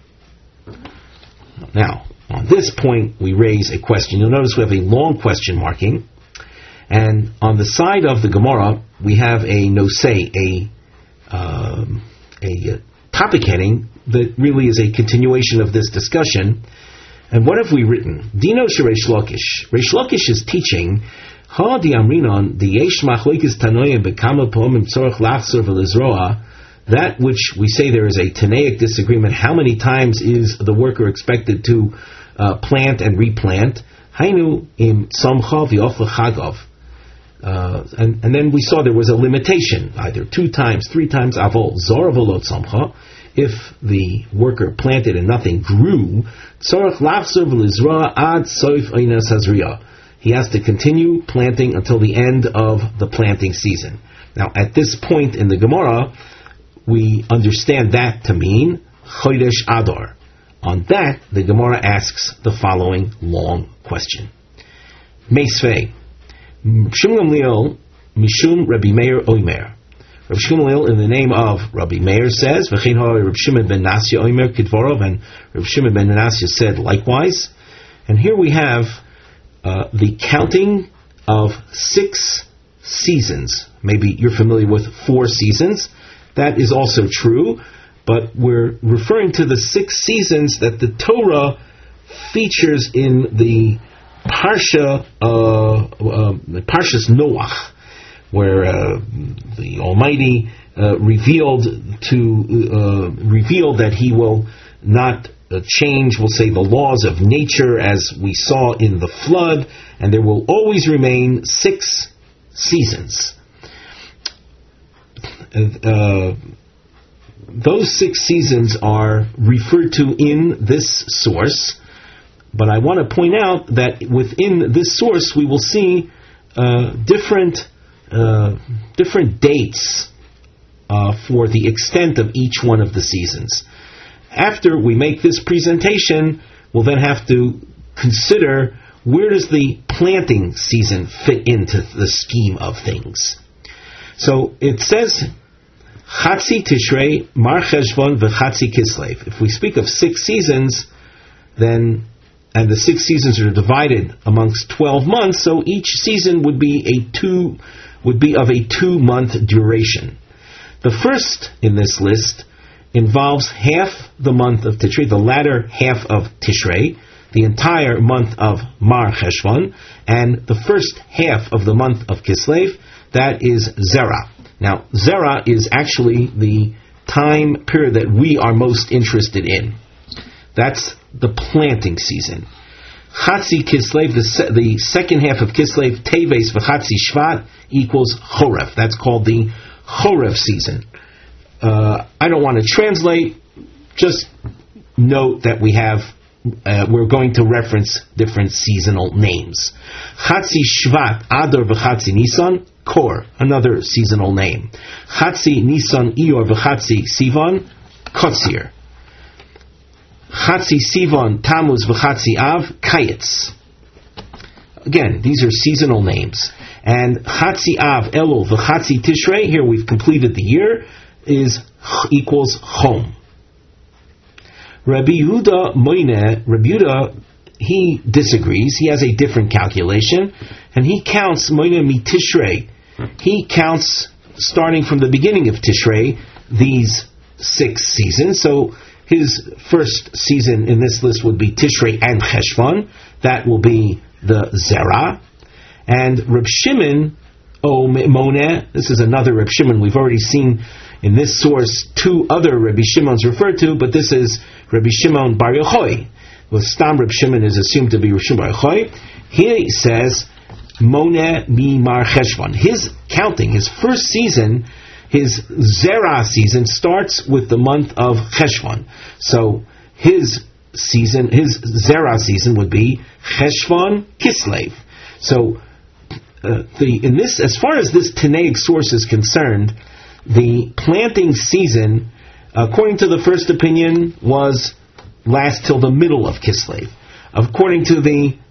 Now, on this point, we raise a question. You'll notice we have a long question marking. And on the side of the Gemara, we have a nosei, a, um, a topic heading that really is a continuation of this discussion. And what have we written? Dino Reish Lakish. Reish Lakish is teaching Ha di amrinon di yesh machlokes tanoim bekama pomim tzorach lachzor v'lizroa. That which we say there is a Tanaic disagreement. How many times is the worker expected to uh, plant and replant? Hainu im tzomcha v'of l'chagav. And and then we saw there was a limitation, either two times, three times avol zor v'lo tzomcha. If the worker planted and nothing grew, tzorach lachzor v'lizroa ad soif einas hazriya. He has to continue planting until the end of the planting season. Now, at this point in the Gemara, we understand that to mean Chodesh Adar. On that, the Gemara asks the following long question. Meisvei, Shmuel Gamliel, Mishum Rabbi Meir Oimer. Rabbi Shmuel, in the name of Rabbi Meir, says, V'chein ha Rabbi Shimon ben Nasya Oimer Kidvorov, and Rabbi Shimon ben Nasya said likewise. And here we have Uh, the counting of six seasons. Maybe you're familiar with four seasons. That is also true, but we're referring to the six seasons that the Torah features in the Parsha, uh, uh, Parshas Noach, where uh, the Almighty uh, revealed to uh, revealed that He will not Uh, change, we'll say, the laws of nature as we saw in the flood, and there will always remain six seasons. Uh, those six seasons are referred to in this source, but I want to point out that within this source we will see uh, different uh, different dates uh, for the extent of each one of the seasons. After we make this presentation, we'll then have to consider where does the planting season fit into the scheme of things. So it says, Chatzi Tishrei, Mar Cheshvan, v'Chatzi Kislev. If we speak of six seasons, then, and the six seasons are divided amongst twelve months, so each season would be a two, would be of a two-month duration. The first in this list involves half the month of Tishrei, the latter half of Tishrei, the entire month of Mar Cheshvan, and the first half of the month of Kislev, that is Zerah. Now, Zerah is actually the time period that we are most interested in. That's the planting season. Chatzi Kislev, the, se- the second half of Kislev, Teves v'Chatzi Shvat, equals Choref. That's called the Choref season. Uh, I don't want to translate, just note that we have, uh, we're going to reference different seasonal names. Chatzi Shvat, Adar v'Chatzi Nisan, Kor, another seasonal name. Chatzi Nisan Iyar v'Chatzi Sivan, Kotzir. Chatzi Sivan, Tammuz v'Chatzi Av, Kayetz. Again, these are seasonal names. And Chatzi Av, Elul v'Chatzi Tishrei, here we've completed the year, is equals Chom. Rabbi Yehuda Moine, Rabbi Yehuda, he disagrees. He has a different calculation, and he counts Moine mi Tishrei. He counts starting from the beginning of Tishrei these six seasons. So his first season in this list would be Tishrei and Cheshvan. That will be the Zerah. And Reb Shimon O Moneh, this is another Reb Shimon. We've already seen in this source two other Rabbi Shimons referred to, but this is Rabbi Shimon Bar Yochai. Well, Stam Reb Shimon is assumed to be Reb Shimon Bar Yochai. Here he says, Moneh mi Mar Cheshvan. His counting, his first season, his Zerah season, starts with the month of Cheshvan. So his season, his Zerah season would be Cheshvan Kislev. So uh, the in this, as far as this Tanaic source is concerned, the planting season, according to the first opinion, was last till the middle of Kislev. According to the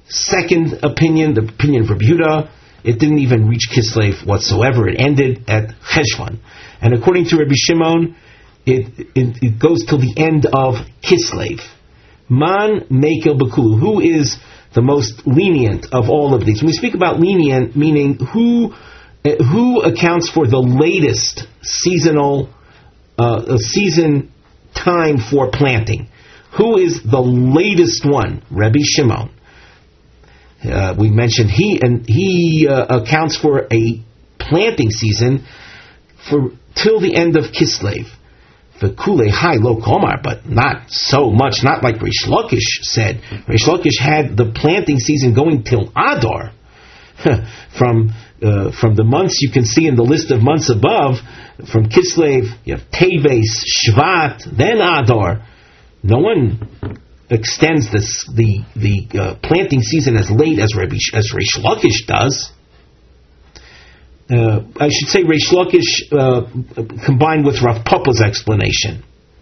second opinion, the opinion of Rabbi Yehuda, it didn't even reach Kislev whatsoever. It ended at Cheshvan. And according to Rabbi Shimon, it, it, it goes till the end of Kislev. Man Mekel Bekulu. Who is the most lenient of all of these? When we speak about lenient, meaning who who accounts for the latest seasonal uh, season time for planting? Who is the latest one? Rabbi Shimon. Uh, we mentioned he and he uh, accounts for a planting season for till the end of Kislev. The Kule Hai Lo Komar, but not so much, not like Reish Lakish said. Reish Lakish had the planting season going till Adar. from uh, from the months you can see in the list of months above, from Kislev, you have Teves, Shvat, then Adar. No one extends this the the uh, planting season as late as Rabbi, as Reish Lakish does. Uh, I should say Reish Lakish uh, combined with Rav Papa's explanation.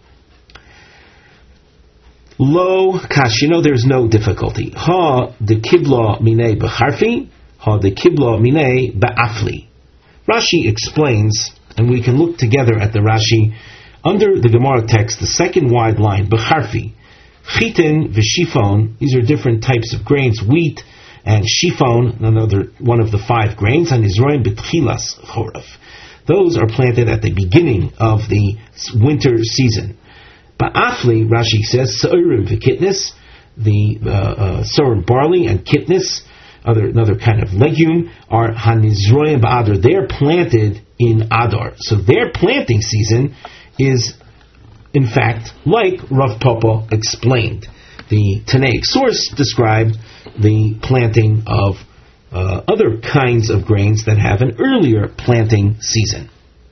Lo kash, you know there's no difficulty. Ha de kibla mine b'charfi, ha de kibla mine ba'afli. Rashi explains, and we can look together at the Rashi under the Gemara text, the second wide line, b'charfi, chitin v'shifon. These are different types of grains, wheat and shifon, another one of the five grains, and Nizroim b'tchilas choraf. Those are planted at the beginning of the winter season. Ba'afli, Rashi says, sa'urim v'kitnis, the uh, uh, sa'ur barley and kitnis, other another kind of legume, are hanizroim ba'adar. They're planted in Adar. So their planting season is, in fact, like Rav Papa explained. The Tanaic source described the planting of uh, other kinds of grains that have an earlier planting season.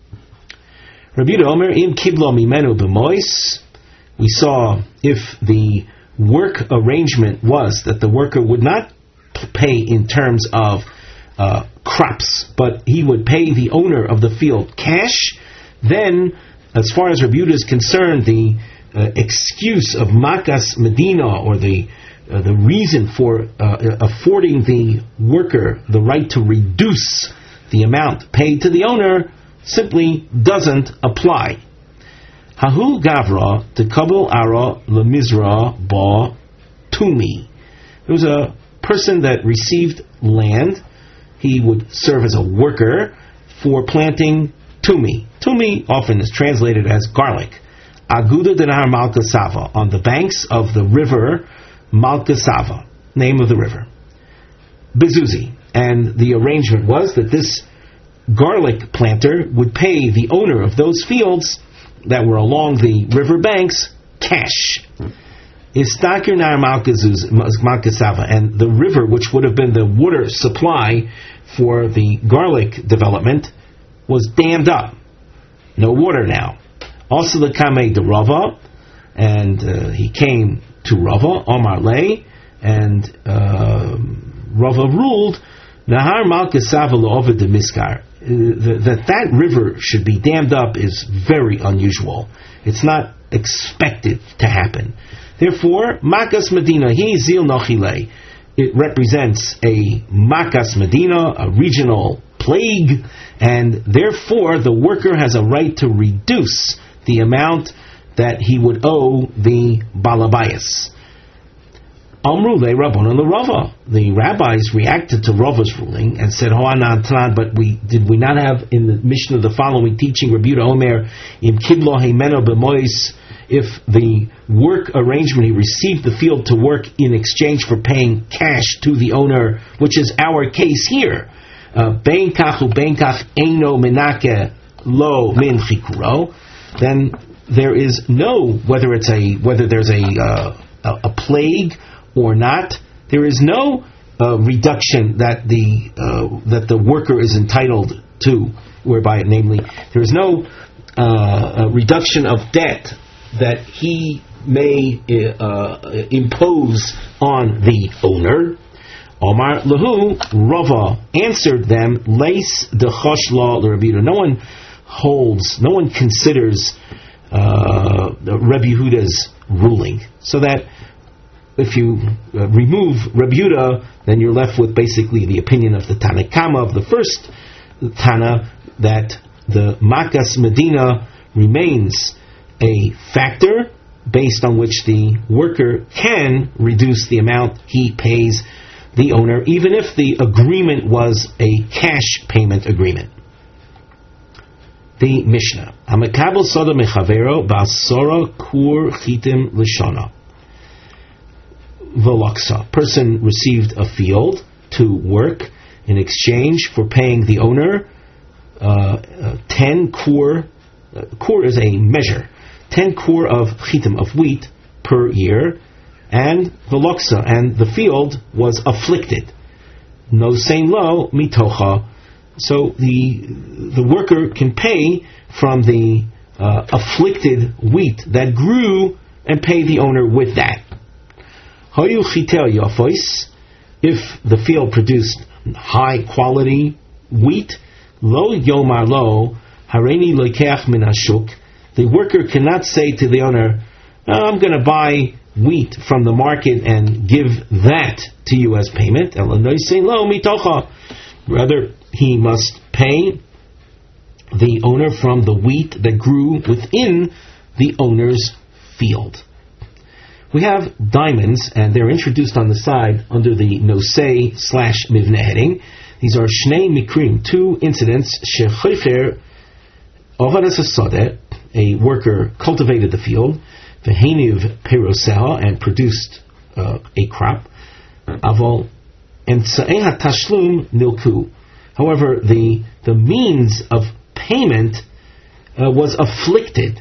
Rabbi Yehuda Omer, im kiblo mimenu b'mois. We saw if the work arrangement was that the worker would not pay in terms of uh, crops, but he would pay the owner of the field cash, then, as far as Rabbi Yehuda is concerned, the uh, excuse of Makas Medina, or the uh, the reason for uh, affording the worker the right to reduce the amount paid to the owner, simply doesn't apply. Hahu Gavra tekabel ara lemizra ba tumi. There was a person that received land. He would serve as a worker for planting tumi. Tumi often is translated as garlic. Aguda de Nahar Malka Sava, on the banks of the river Malka Sava, name of the river. Bezuzi. And the arrangement was that this garlic planter would pay the owner of those fields that were along the river banks cash. Istakir Nahar Malka Sava, and the river, which would have been the water supply for the garlic development, was dammed up. No water now. Also the Kamei de Rava, and uh, he came to Rava, Omar Lei, and uh, Rava ruled, Nahar Malka Sava Lo'ovid de Miskar. That that river should be dammed up is very unusual. It's not expected to happen. Therefore, Makas Medina, he Zil Nochile. It represents a Makas Medina, a regional plague, and therefore the worker has a right to reduce the amount that he would owe the Balabayas. Amru le Rabbanan le Rava. The rabbis reacted to Rava's ruling and said, Ho'anan Tanan, but we did we not have in the Mishnah the following teaching, Rabbi Yehuda Omer, Im Kiblo Heimeno B'mois, if the work arrangement, he received the field to work in exchange for paying cash to the owner, which is our case here. Bein kach u bein kach eino menake lo min chikuro. Then there is no, whether it's a whether there's a uh, a, a plague or not, there is no uh, reduction that the uh, that the worker is entitled to, whereby, namely, there is no uh, reduction of debt that he may uh, impose on the owner. Omar Lahu, Rava answered them, Leis de Choshla Rabbi Yehuda. No one holds, no one considers uh, Rabbi Yehuda's ruling. So that if you uh, remove Rabbi Yehuda, then you're left with basically the opinion of the Tana Kama, of the first Tana, that the Makas Medina remains a factor based on which the worker can reduce the amount he pays the owner, even if the agreement was a cash payment agreement. The Mishnah. Hamakabel soda mechavero ba'asora kur chitim l'shana. Velaksa. Person received a field to work in exchange for paying the owner uh, uh, ten kur. Uh, kur is a measure. Ten kur of chitim, of wheat, per year. And velaksa. And the field was afflicted. No sein lo mitocha. So the the worker can pay from the uh, afflicted wheat that grew and pay the owner with that. Hayu chitel yafois, if the field produced high quality wheat, lo yomar lo hareini loikeach min hashuk, the worker cannot say to the owner, oh, I'm going to buy wheat from the market and give that to you as payment. Lo mitocha. Rather, he must pay the owner from the wheat that grew within the owner's field. We have diamonds, and they're introduced on the side under the nosei slash mivne heading. These are shnei mikrim, two incidents. Shechofer ovadas hasadeh, a worker cultivated the field, v'heniv peroseha, and produced uh, a crop. Aval and Sa'eh Tashlum Nilku. However, the the means of payment uh, was afflicted.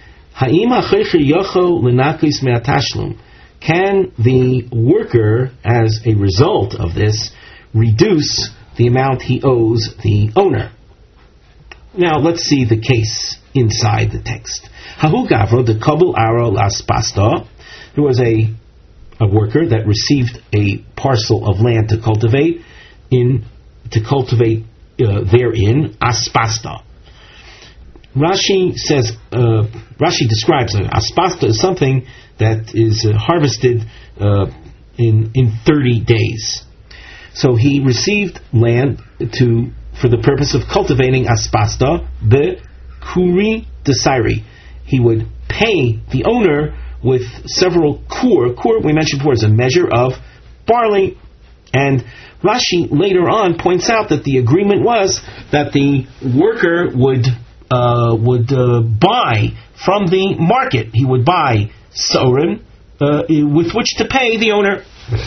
Can the worker, as a result of this, reduce the amount he owes the owner? Now, let's see the case inside the text. Hahu Gavro de Kabul Aro Las Pasta. There was a a worker that received a parcel of land to cultivate in to cultivate uh, therein aspasta. Rashi says uh, Rashi describes uh, aspasta as something that is uh, harvested uh, in in thirty days. So he received land to for the purpose of cultivating aspasta be kuri desairi. He would pay the owner with several kur. Kur, we mentioned before, is a measure of barley. And Rashi later on points out that the agreement was that the worker would uh, would uh, buy from the market. He would buy soren uh, with which to pay the owner.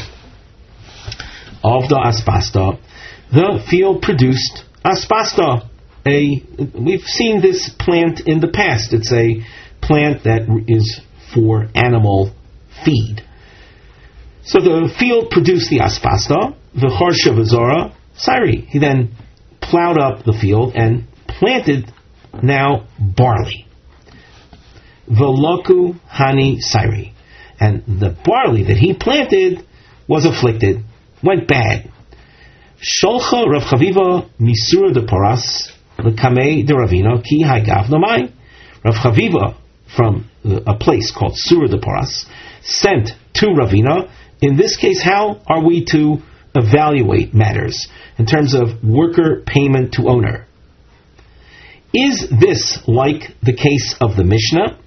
Of the aspasta, the field produced aspasta. A we've seen this plant in the past. It's a plant that is for animal feed. So the field produced the aspasta, the charsha v'zora, sari. He then plowed up the field and planted now barley. Veloku hani sari. And the barley that he planted was afflicted, went bad. Sholcha Rav Chaviva misura de paras l'kamei de Ravina ki hagav namai. Rav Chaviva from a place called Surah de Paras sent to Ravina. In this case, how are we to evaluate matters in terms of worker payment to owner? Is this like the case of the Mishnah?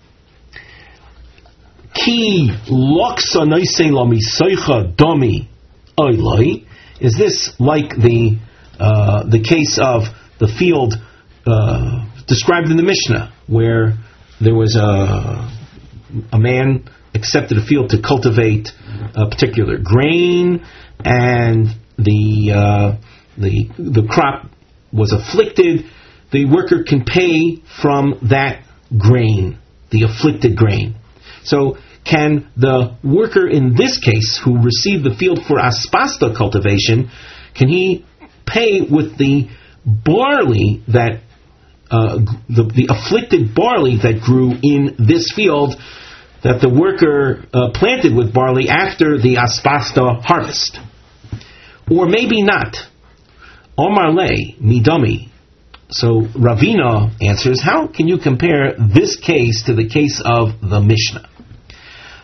Ki loksa noisei la misoicha domi oiloi. Is this like the uh, the case of the field uh, described in the Mishnah, where there was a a man accepted a field to cultivate a particular grain, and the uh, the the crop was afflicted? The worker can pay from that grain, the afflicted grain. So, can the worker in this case, who received the field for aspasta cultivation, can he pay with the barley that uh, the, the afflicted barley that grew in this field that the worker uh, planted with barley after the aspasta harvest? Or maybe not. Omar le midami. So Ravina answers, how can you compare this case to the case of the Mishnah?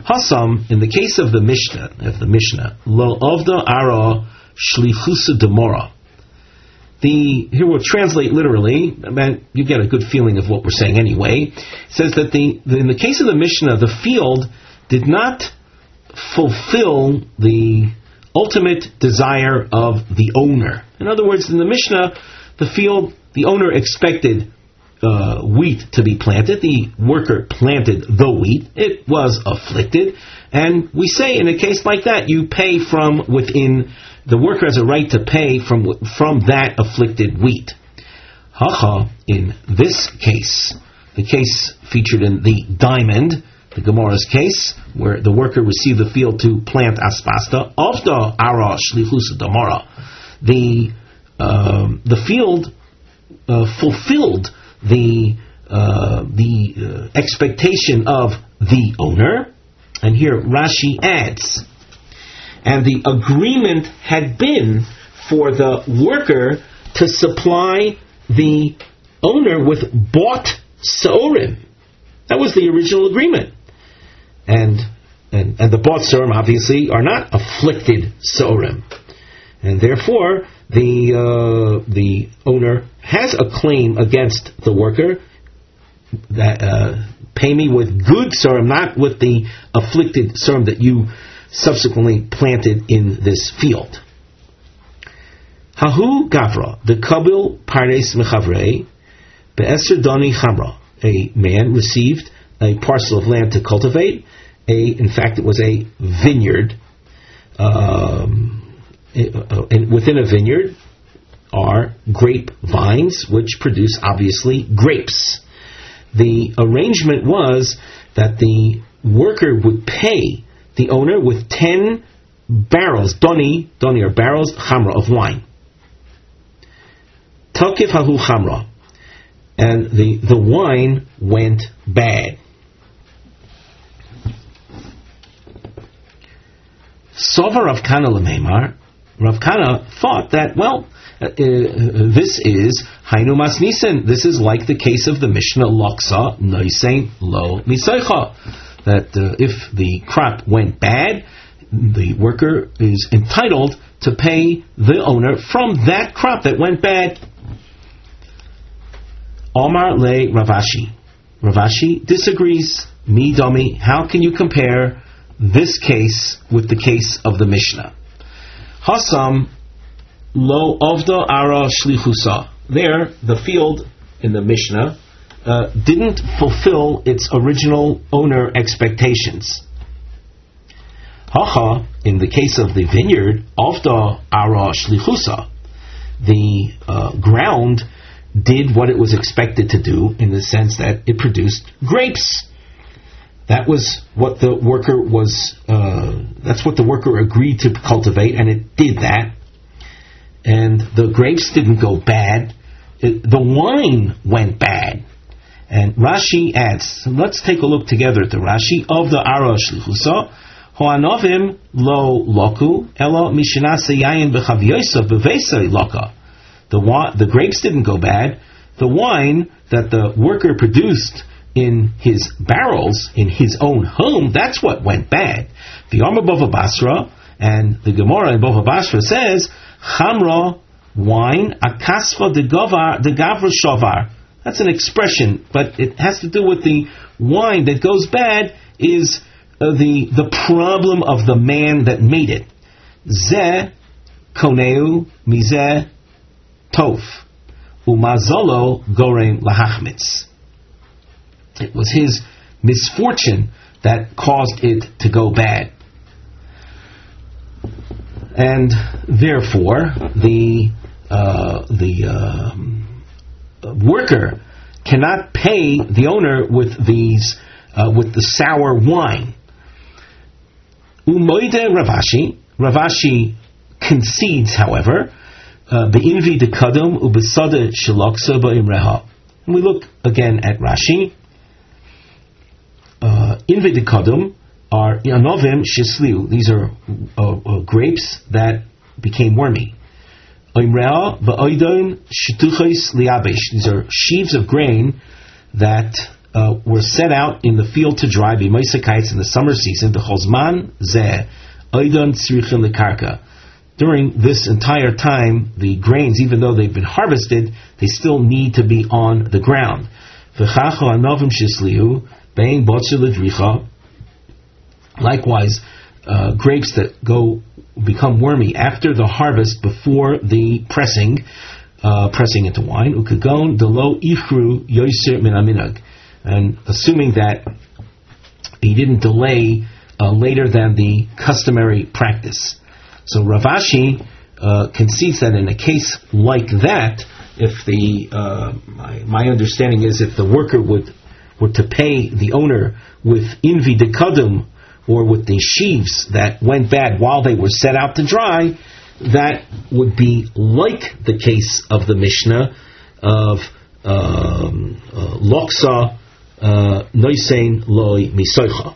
Hasam, in the case of the Mishnah, of the Mishnah, lo ovda ara shlichusa demora. The here we'll translate literally. Man, you get a good feeling of what we're saying anyway. It says that the, the in the case of the Mishnah, the field did not fulfill the ultimate desire of the owner. In other words, in the Mishnah, the field, the owner expected uh, wheat to be planted. The worker planted the wheat. It was afflicted. And we say in a case like that, you pay from within, the worker has a right to pay from from that afflicted wheat. Hacha, in this case, the case featured in the diamond, the Gemara's case, where the worker received the field to plant aspasta, of the ara shlichusa damara, the um, the field uh, fulfilled the uh, the uh, expectation of the owner, and here Rashi adds, and the agreement had been for the worker to supply the owner with bought saurim. That was the original agreement. And and, and the bought saurim obviously are not afflicted saurim. And therefore, the uh, the owner has a claim against the worker that uh, pay me with good saurim, not with the afflicted saurim that you subsequently planted in this field. Hahu gavra, the kabil pares mechavrei, be'eser dani chamra. A man received a parcel of land to cultivate. A, in fact, it was a vineyard. Um, and within a vineyard are grape vines, which produce, obviously, grapes. The arrangement was that the worker would pay the owner with ten barrels, doni, doni are barrels, chamra, of wine. Takif hahu chamra. And the, the wine went bad. Sova Rav Kana l'meimar, Rav Kana thought that, well, uh, uh, this is Hainu Mas Nisan. This is like the case of the Mishnah Loksa Noisein Lo Misaycha. That uh, if the crop went bad, the worker is entitled to pay the owner from that crop that went bad. Omar le Ravashi. Ravashi disagrees. Mi domi. How can you compare this case with the case of the Mishnah? Hasam lo ovda ara shlichusa. There, the field in the Mishnah uh, didn't fulfill its original owner expectations. Hacha, in the case of the vineyard, ovda ara shlichusa. The uh, ground did what it was expected to do in the sense that it produced grapes. That was what the worker was, uh, that's what the worker agreed to cultivate, and it did that. And the grapes didn't go bad. It, the wine went bad. And Rashi adds, so let's take a look together at the Rashi of the Ara Shlichusa. Hoanovim lo loku, elo mishinase yayin b'chavyosa b'vesei loka. The the grapes didn't go bad. The wine that the worker produced in his barrels, in his own home, that's what went bad. The Amar Bava Basra, and the Gemara in Bava Basra says, Chamra, wine, akasva de gavar, de gavra shavar. That's an expression, but it has to do with the wine that goes bad is uh, the the problem of the man that made it. Ze koneu mizeh tov umazolo gorem lahachmitz. It was his misfortune that caused it to go bad. And therefore, the uh, the uh, worker cannot pay the owner with these uh, with the sour wine. Umoide Ravashi, Ravashi concedes, however, be'invi de kadum ubesade sheloksa ba'imreha. And we look again at Rashi. Uh, Invi de kadum are yanovim shisliu. These are uh, uh, grapes that became wormy. Oimrea va'oidon shituchos liabesh. These are sheaves of grain that uh, were set out in the field to dry b'moisakayitz in the summer season. The chozman zeh oidon tzrichim lekarka. During this entire time, the grains, even though they've been harvested, they still need to be on the ground. Likewise, uh, grapes that go become wormy after the harvest, before the pressing, uh, pressing into wine. Ukagon delo ichru yoser min aminag, and assuming that he didn't delay uh, later than the customary practice. So Rav Ashi uh, concedes that in a case like that, if the uh, my, my understanding is if the worker would were to pay the owner with invi de kadum, or with the sheaves that went bad while they were set out to dry, that would be like the case of the Mishnah of um, uh, loksa noisein loy misoicha.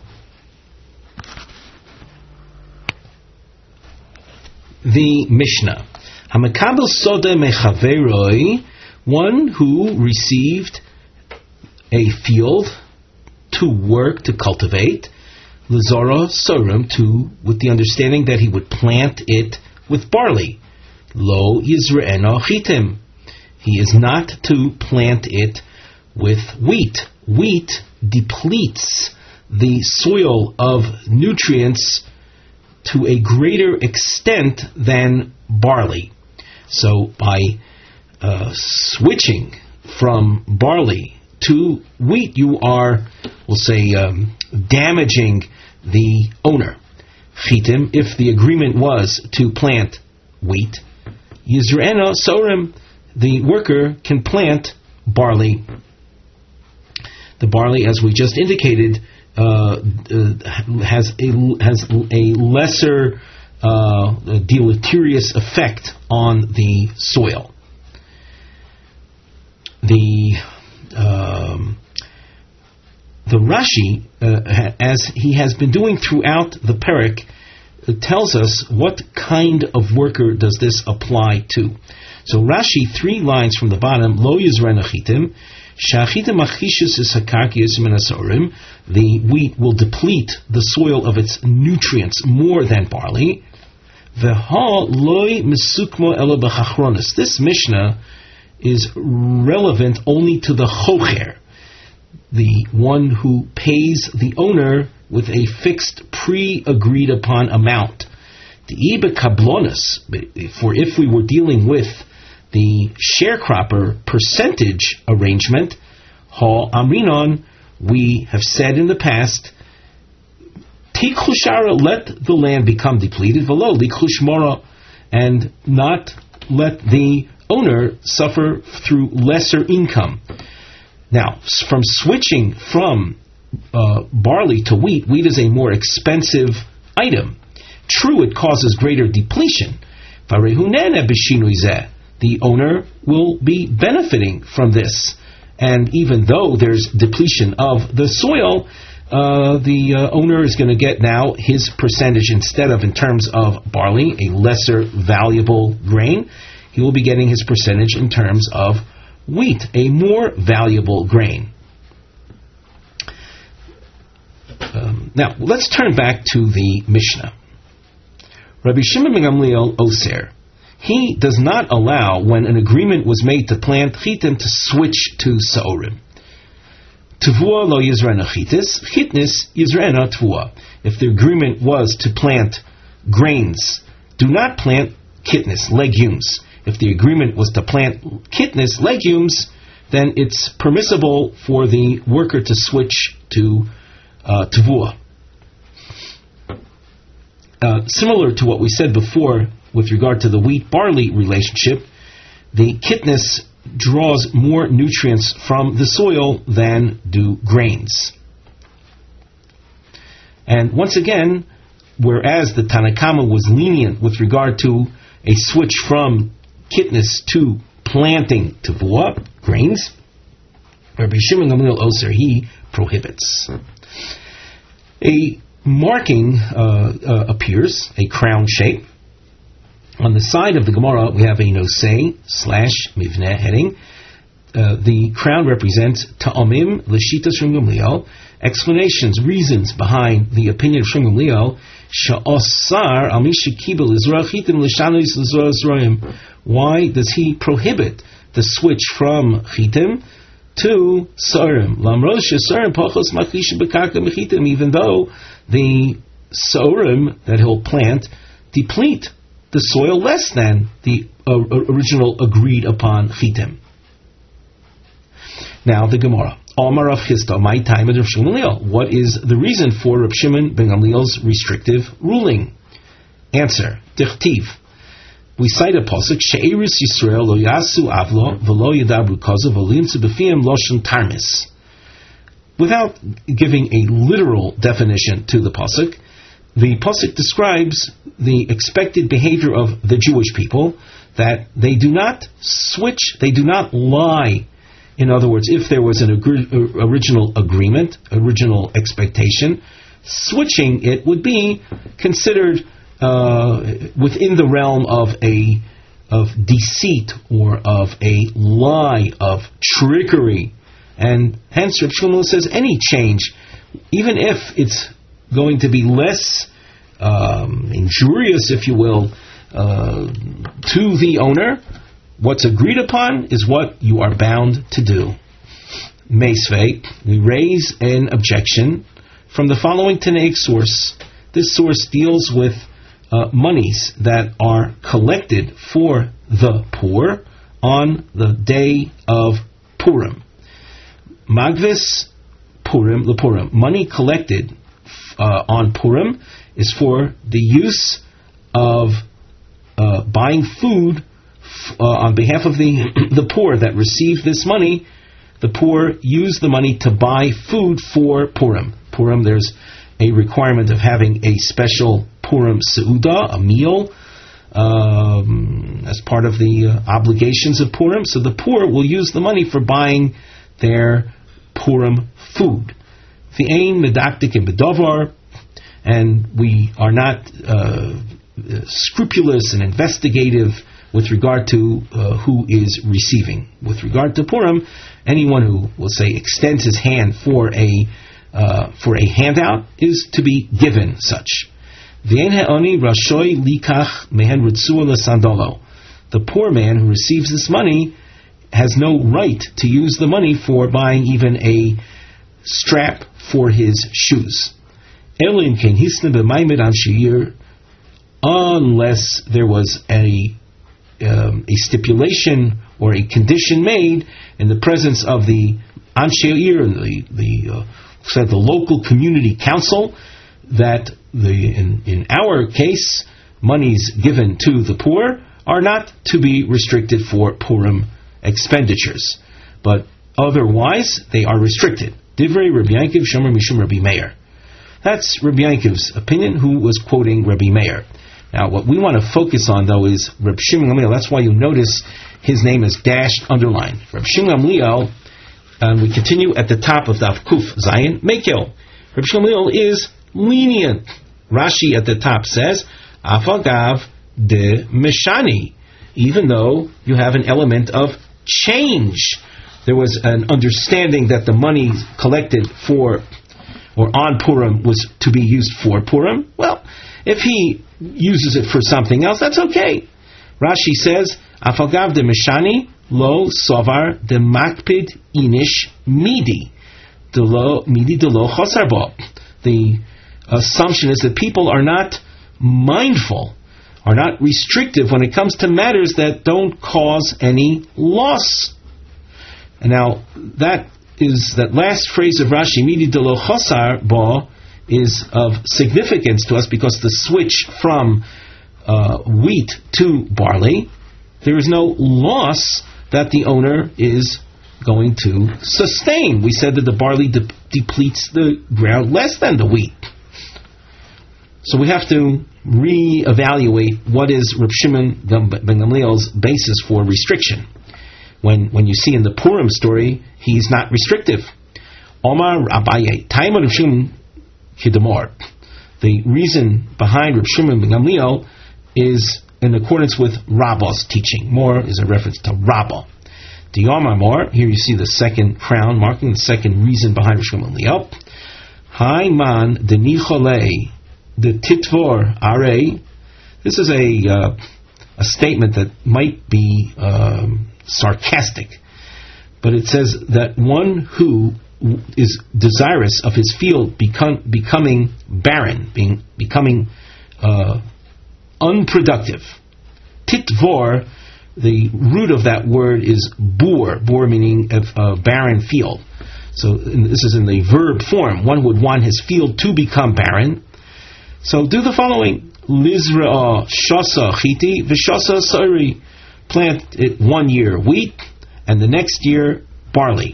The Mishnah, Hamakabel Soda Mechaveroi, one who received a field to work, to cultivate, Lazara Sorum, to, with the understanding that he would plant it with barley. Lo Yizre'ena Chitim, he is not to plant it with wheat. Wheat depletes the soil of nutrients to a greater extent than barley. So by uh, switching from barley to wheat, you are, we'll say, um, damaging the owner. Chitim, if the agreement was to plant wheat, Yizre'ena Sorim, the worker can plant barley. The barley, as we just indicated, Uh, uh, has a has a lesser uh, deleterious effect on the soil. The um, the Rashi, uh, as he has been doing throughout the parak, uh, tells us what kind of worker does this apply to. So Rashi, three lines from the bottom, Lo Yizre'ena Chitim. The wheat will deplete the soil of its nutrients more than barley. This Mishnah is relevant only to the chocher, the one who pays the owner with a fixed, pre-agreed upon amount. For if we were dealing with the sharecropper percentage arrangement, ha amrinon, we have said in the past, tikhu shara, let the land become depleted, velo likhu shmora, and not let the owner suffer through lesser income. Now, from switching from uh, barley to wheat, wheat is a more expensive item. True, it causes greater depletion. The owner will be benefiting from this. And even though there's depletion of the soil, uh, the uh, owner is going to get now his percentage, instead of in terms of barley, a lesser valuable grain, he will be getting his percentage in terms of wheat, a more valuable grain. Um, now, let's turn back to the Mishnah. Rabbi Shimon ben Gamliel Oser, he does not allow, when an agreement was made to plant chitim, to switch to saorim. Tevua lo yizre'ena chitis, chitnis yizre'ena tevua. If the agreement was to plant grains, do not plant kitnis, legumes. If the agreement was to plant kitnis, legumes, then it's permissible for the worker to switch to uh, tevua. Uh, similar to what we said before with regard to the wheat-barley relationship, the kitnis draws more nutrients from the soil than do grains. And once again, whereas the Tanakama was lenient with regard to a switch from kitnis to planting tevua, grains, Rabbi Shimon Gamliel Oser, he prohibits. A marking uh, uh, appears, a crown shape. On the side of the Gemara, we have a nosei slash mivneh heading. uh, the crown represents ta'amim l'shita Shlomo Gamliel, explanations, reasons behind the opinion of Shlomo Gamliel. Sha'osar al mishikibel izra chitim l'shanis l'zra zroim. Why does he prohibit the switch from chitim to sorim? Lamrosh sorim pachos makrish b'karka mechitim. Even though the sorim that he'll plant deplete the soil less than the uh, original agreed upon chitim. Now the Gemara. Omar Rav Chisda, my time of Rav Shimon Gamliel. What is the reason for Rav Shimon ben Gamliel's restrictive ruling? Answer. Dichtiv. We cite a pasuk, She'eris Yisrael lo yasu avlo v'lo yadabru kaza v'limtzu b'fiyam loshen tarmis. Without giving a literal definition to the pasuk, the pasuk describes the expected behavior of the Jewish people, that they do not switch, they do not lie. In other words, if there was an agree, uh, original agreement, original expectation, switching it would be considered uh, within the realm of a of deceit or of a lie, of trickery. And hence Rav Shlomo says any change, even if it's going to be less um, injurious, if you will, uh, to the owner, what's agreed upon is what you are bound to do. Meisvei, we raise an objection from the following Tanaic source. This source deals with uh, monies that are collected for the poor on the day of Purim. Magvis Purim, the Purim, money collected uh, on Purim is for the use of uh, buying food Uh, on behalf of the the poor that receive this money. The poor use the money to buy food for Purim. Purim, there's a requirement of having a special Purim Seudah, a meal, um, as part of the uh, obligations of Purim. So the poor will use the money for buying their Purim food. V'ein medaktik and bedavar, and we are not uh, scrupulous and investigative with regard to uh, who is receiving. With regard to Purim, anyone who will say extends his hand for a uh, for a handout is to be given such. The poor man who receives this money has no right to use the money for buying even a strap for his shoes, unless there was a Um, a stipulation or a condition made in the presence of the Anshe Ir, the the uh, said the local community council, that the in, in our case monies given to the poor are not to be restricted for Purim expenditures, but otherwise they are restricted. Divrei Rabbi Yankiv Shomer Mishum Rabbi Meir. That's Rabbi Yankiv's opinion, who was quoting Rabbi Meir. Now, what we want to focus on, though, is Reb Shimon Gamliel. That's why you notice his name is dashed, underlined. Reb Shimon Gamliel, and we continue at the top of Daf Kuf Zayin, Mekil. Reb Shimon Gamliel is lenient. Rashi at the top says, Afagav de Meshani, even though you have an element of change. There was an understanding that the money collected for, or on Purim, was to be used for Purim. Well, if he uses it for something else, that's okay. Rashi says, Afagav de Meshani lo sovar de makpid inish midi de lo midi de lo chosarbo. The assumption is that people are not mindful, are not restrictive when it comes to matters that don't cause any loss. And now that is that last phrase of Rashi, midi de lo chosarbo, is of significance to us because the switch from uh, wheat to barley, there is no loss that the owner is going to sustain. We said that the barley de- depletes the ground less than the wheat. So we have to re-evaluate what is Reb Shimon ben Gamliel's basis for restriction. When when you see in the Purim story, he's not restrictive. Omar Abaye, time of Reb Shimon Kidamar. The reason behind Reb Shimon ben Gamliel is in accordance with Rabbah's teaching. More is a reference to Rabbah. Diyom Amor, here you see the second crown, marking the second reason behind Rosh Gamaliel. Haiman Denichole, the Titvor Are. This is a uh, a statement that might be um, sarcastic, but it says that one who is desirous of his field become, becoming barren, being becoming uh, unproductive. Titvor, the root of that word is bur, bur meaning a, a barren field. So in, this is in the verb form. One would want his field to become barren. So do the following. Lizra shasa chiti v'shasa sari. Plant it one year wheat, and the next year barley.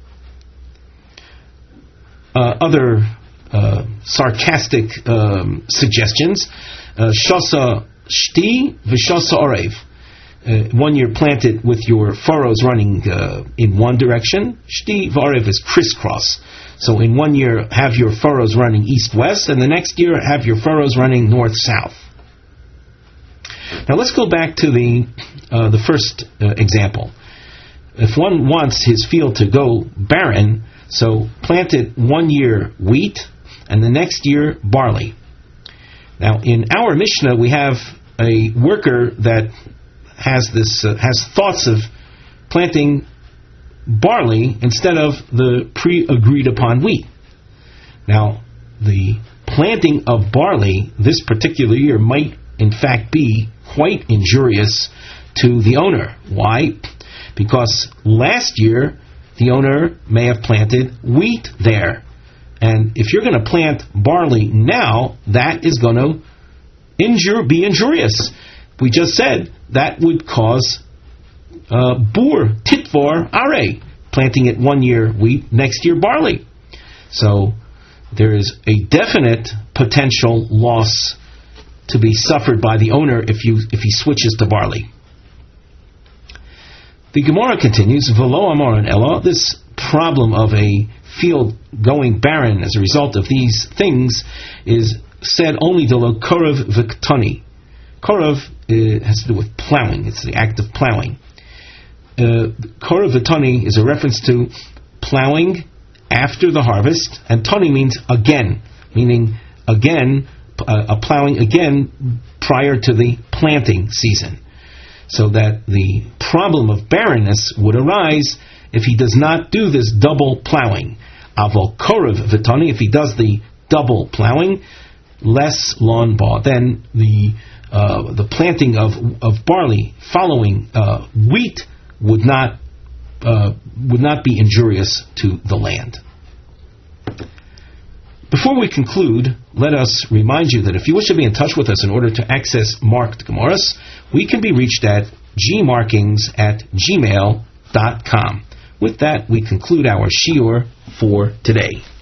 Uh, other uh, sarcastic um, suggestions. Uh, shasa shti v'shasa orev. Uh, one year plant it with your furrows running uh, in one direction. Shti v'orev is crisscross. So in one year, have your furrows running east-west, and the next year, have your furrows running north-south. Now let's go back to the uh, the first uh, example. If one wants his field to go barren, so plant it one year wheat, and the next year barley. Now in our Mishnah, we have a worker that has this uh, has thoughts of planting barley instead of the pre-agreed upon wheat. Now, the planting of barley this particular year might in fact be quite injurious to the owner. Why? Because last year the owner may have planted wheat there. And if you're going to plant barley now, that is going to injure, be injurious. We just said that would cause Uh, bur, titvor, are, planting it one year wheat, next year barley. So there is a definite potential loss to be suffered by the owner if you if he switches to barley. The Gemara continues, V'lo amar and ella, this problem of a field going barren as a result of these things is said only to lo korov v'ktani. Korov uh, has to do with plowing. It's the act of plowing. Uh, Korov v'tani is a reference to plowing after the harvest, and tani means again, meaning again, uh, a plowing again prior to the planting season. So that the problem of barrenness would arise if he does not do this double plowing. Aval korov v'tani, if he does the double plowing, less lawn ba, then the uh, the planting of of barley following uh, wheat would not uh, would not be injurious to the land. Before we conclude, let us remind you that if you wish to be in touch with us in order to access marked Gemaras, we can be reached at gmarkings at gmail dot com. With that, we conclude our shiur for today.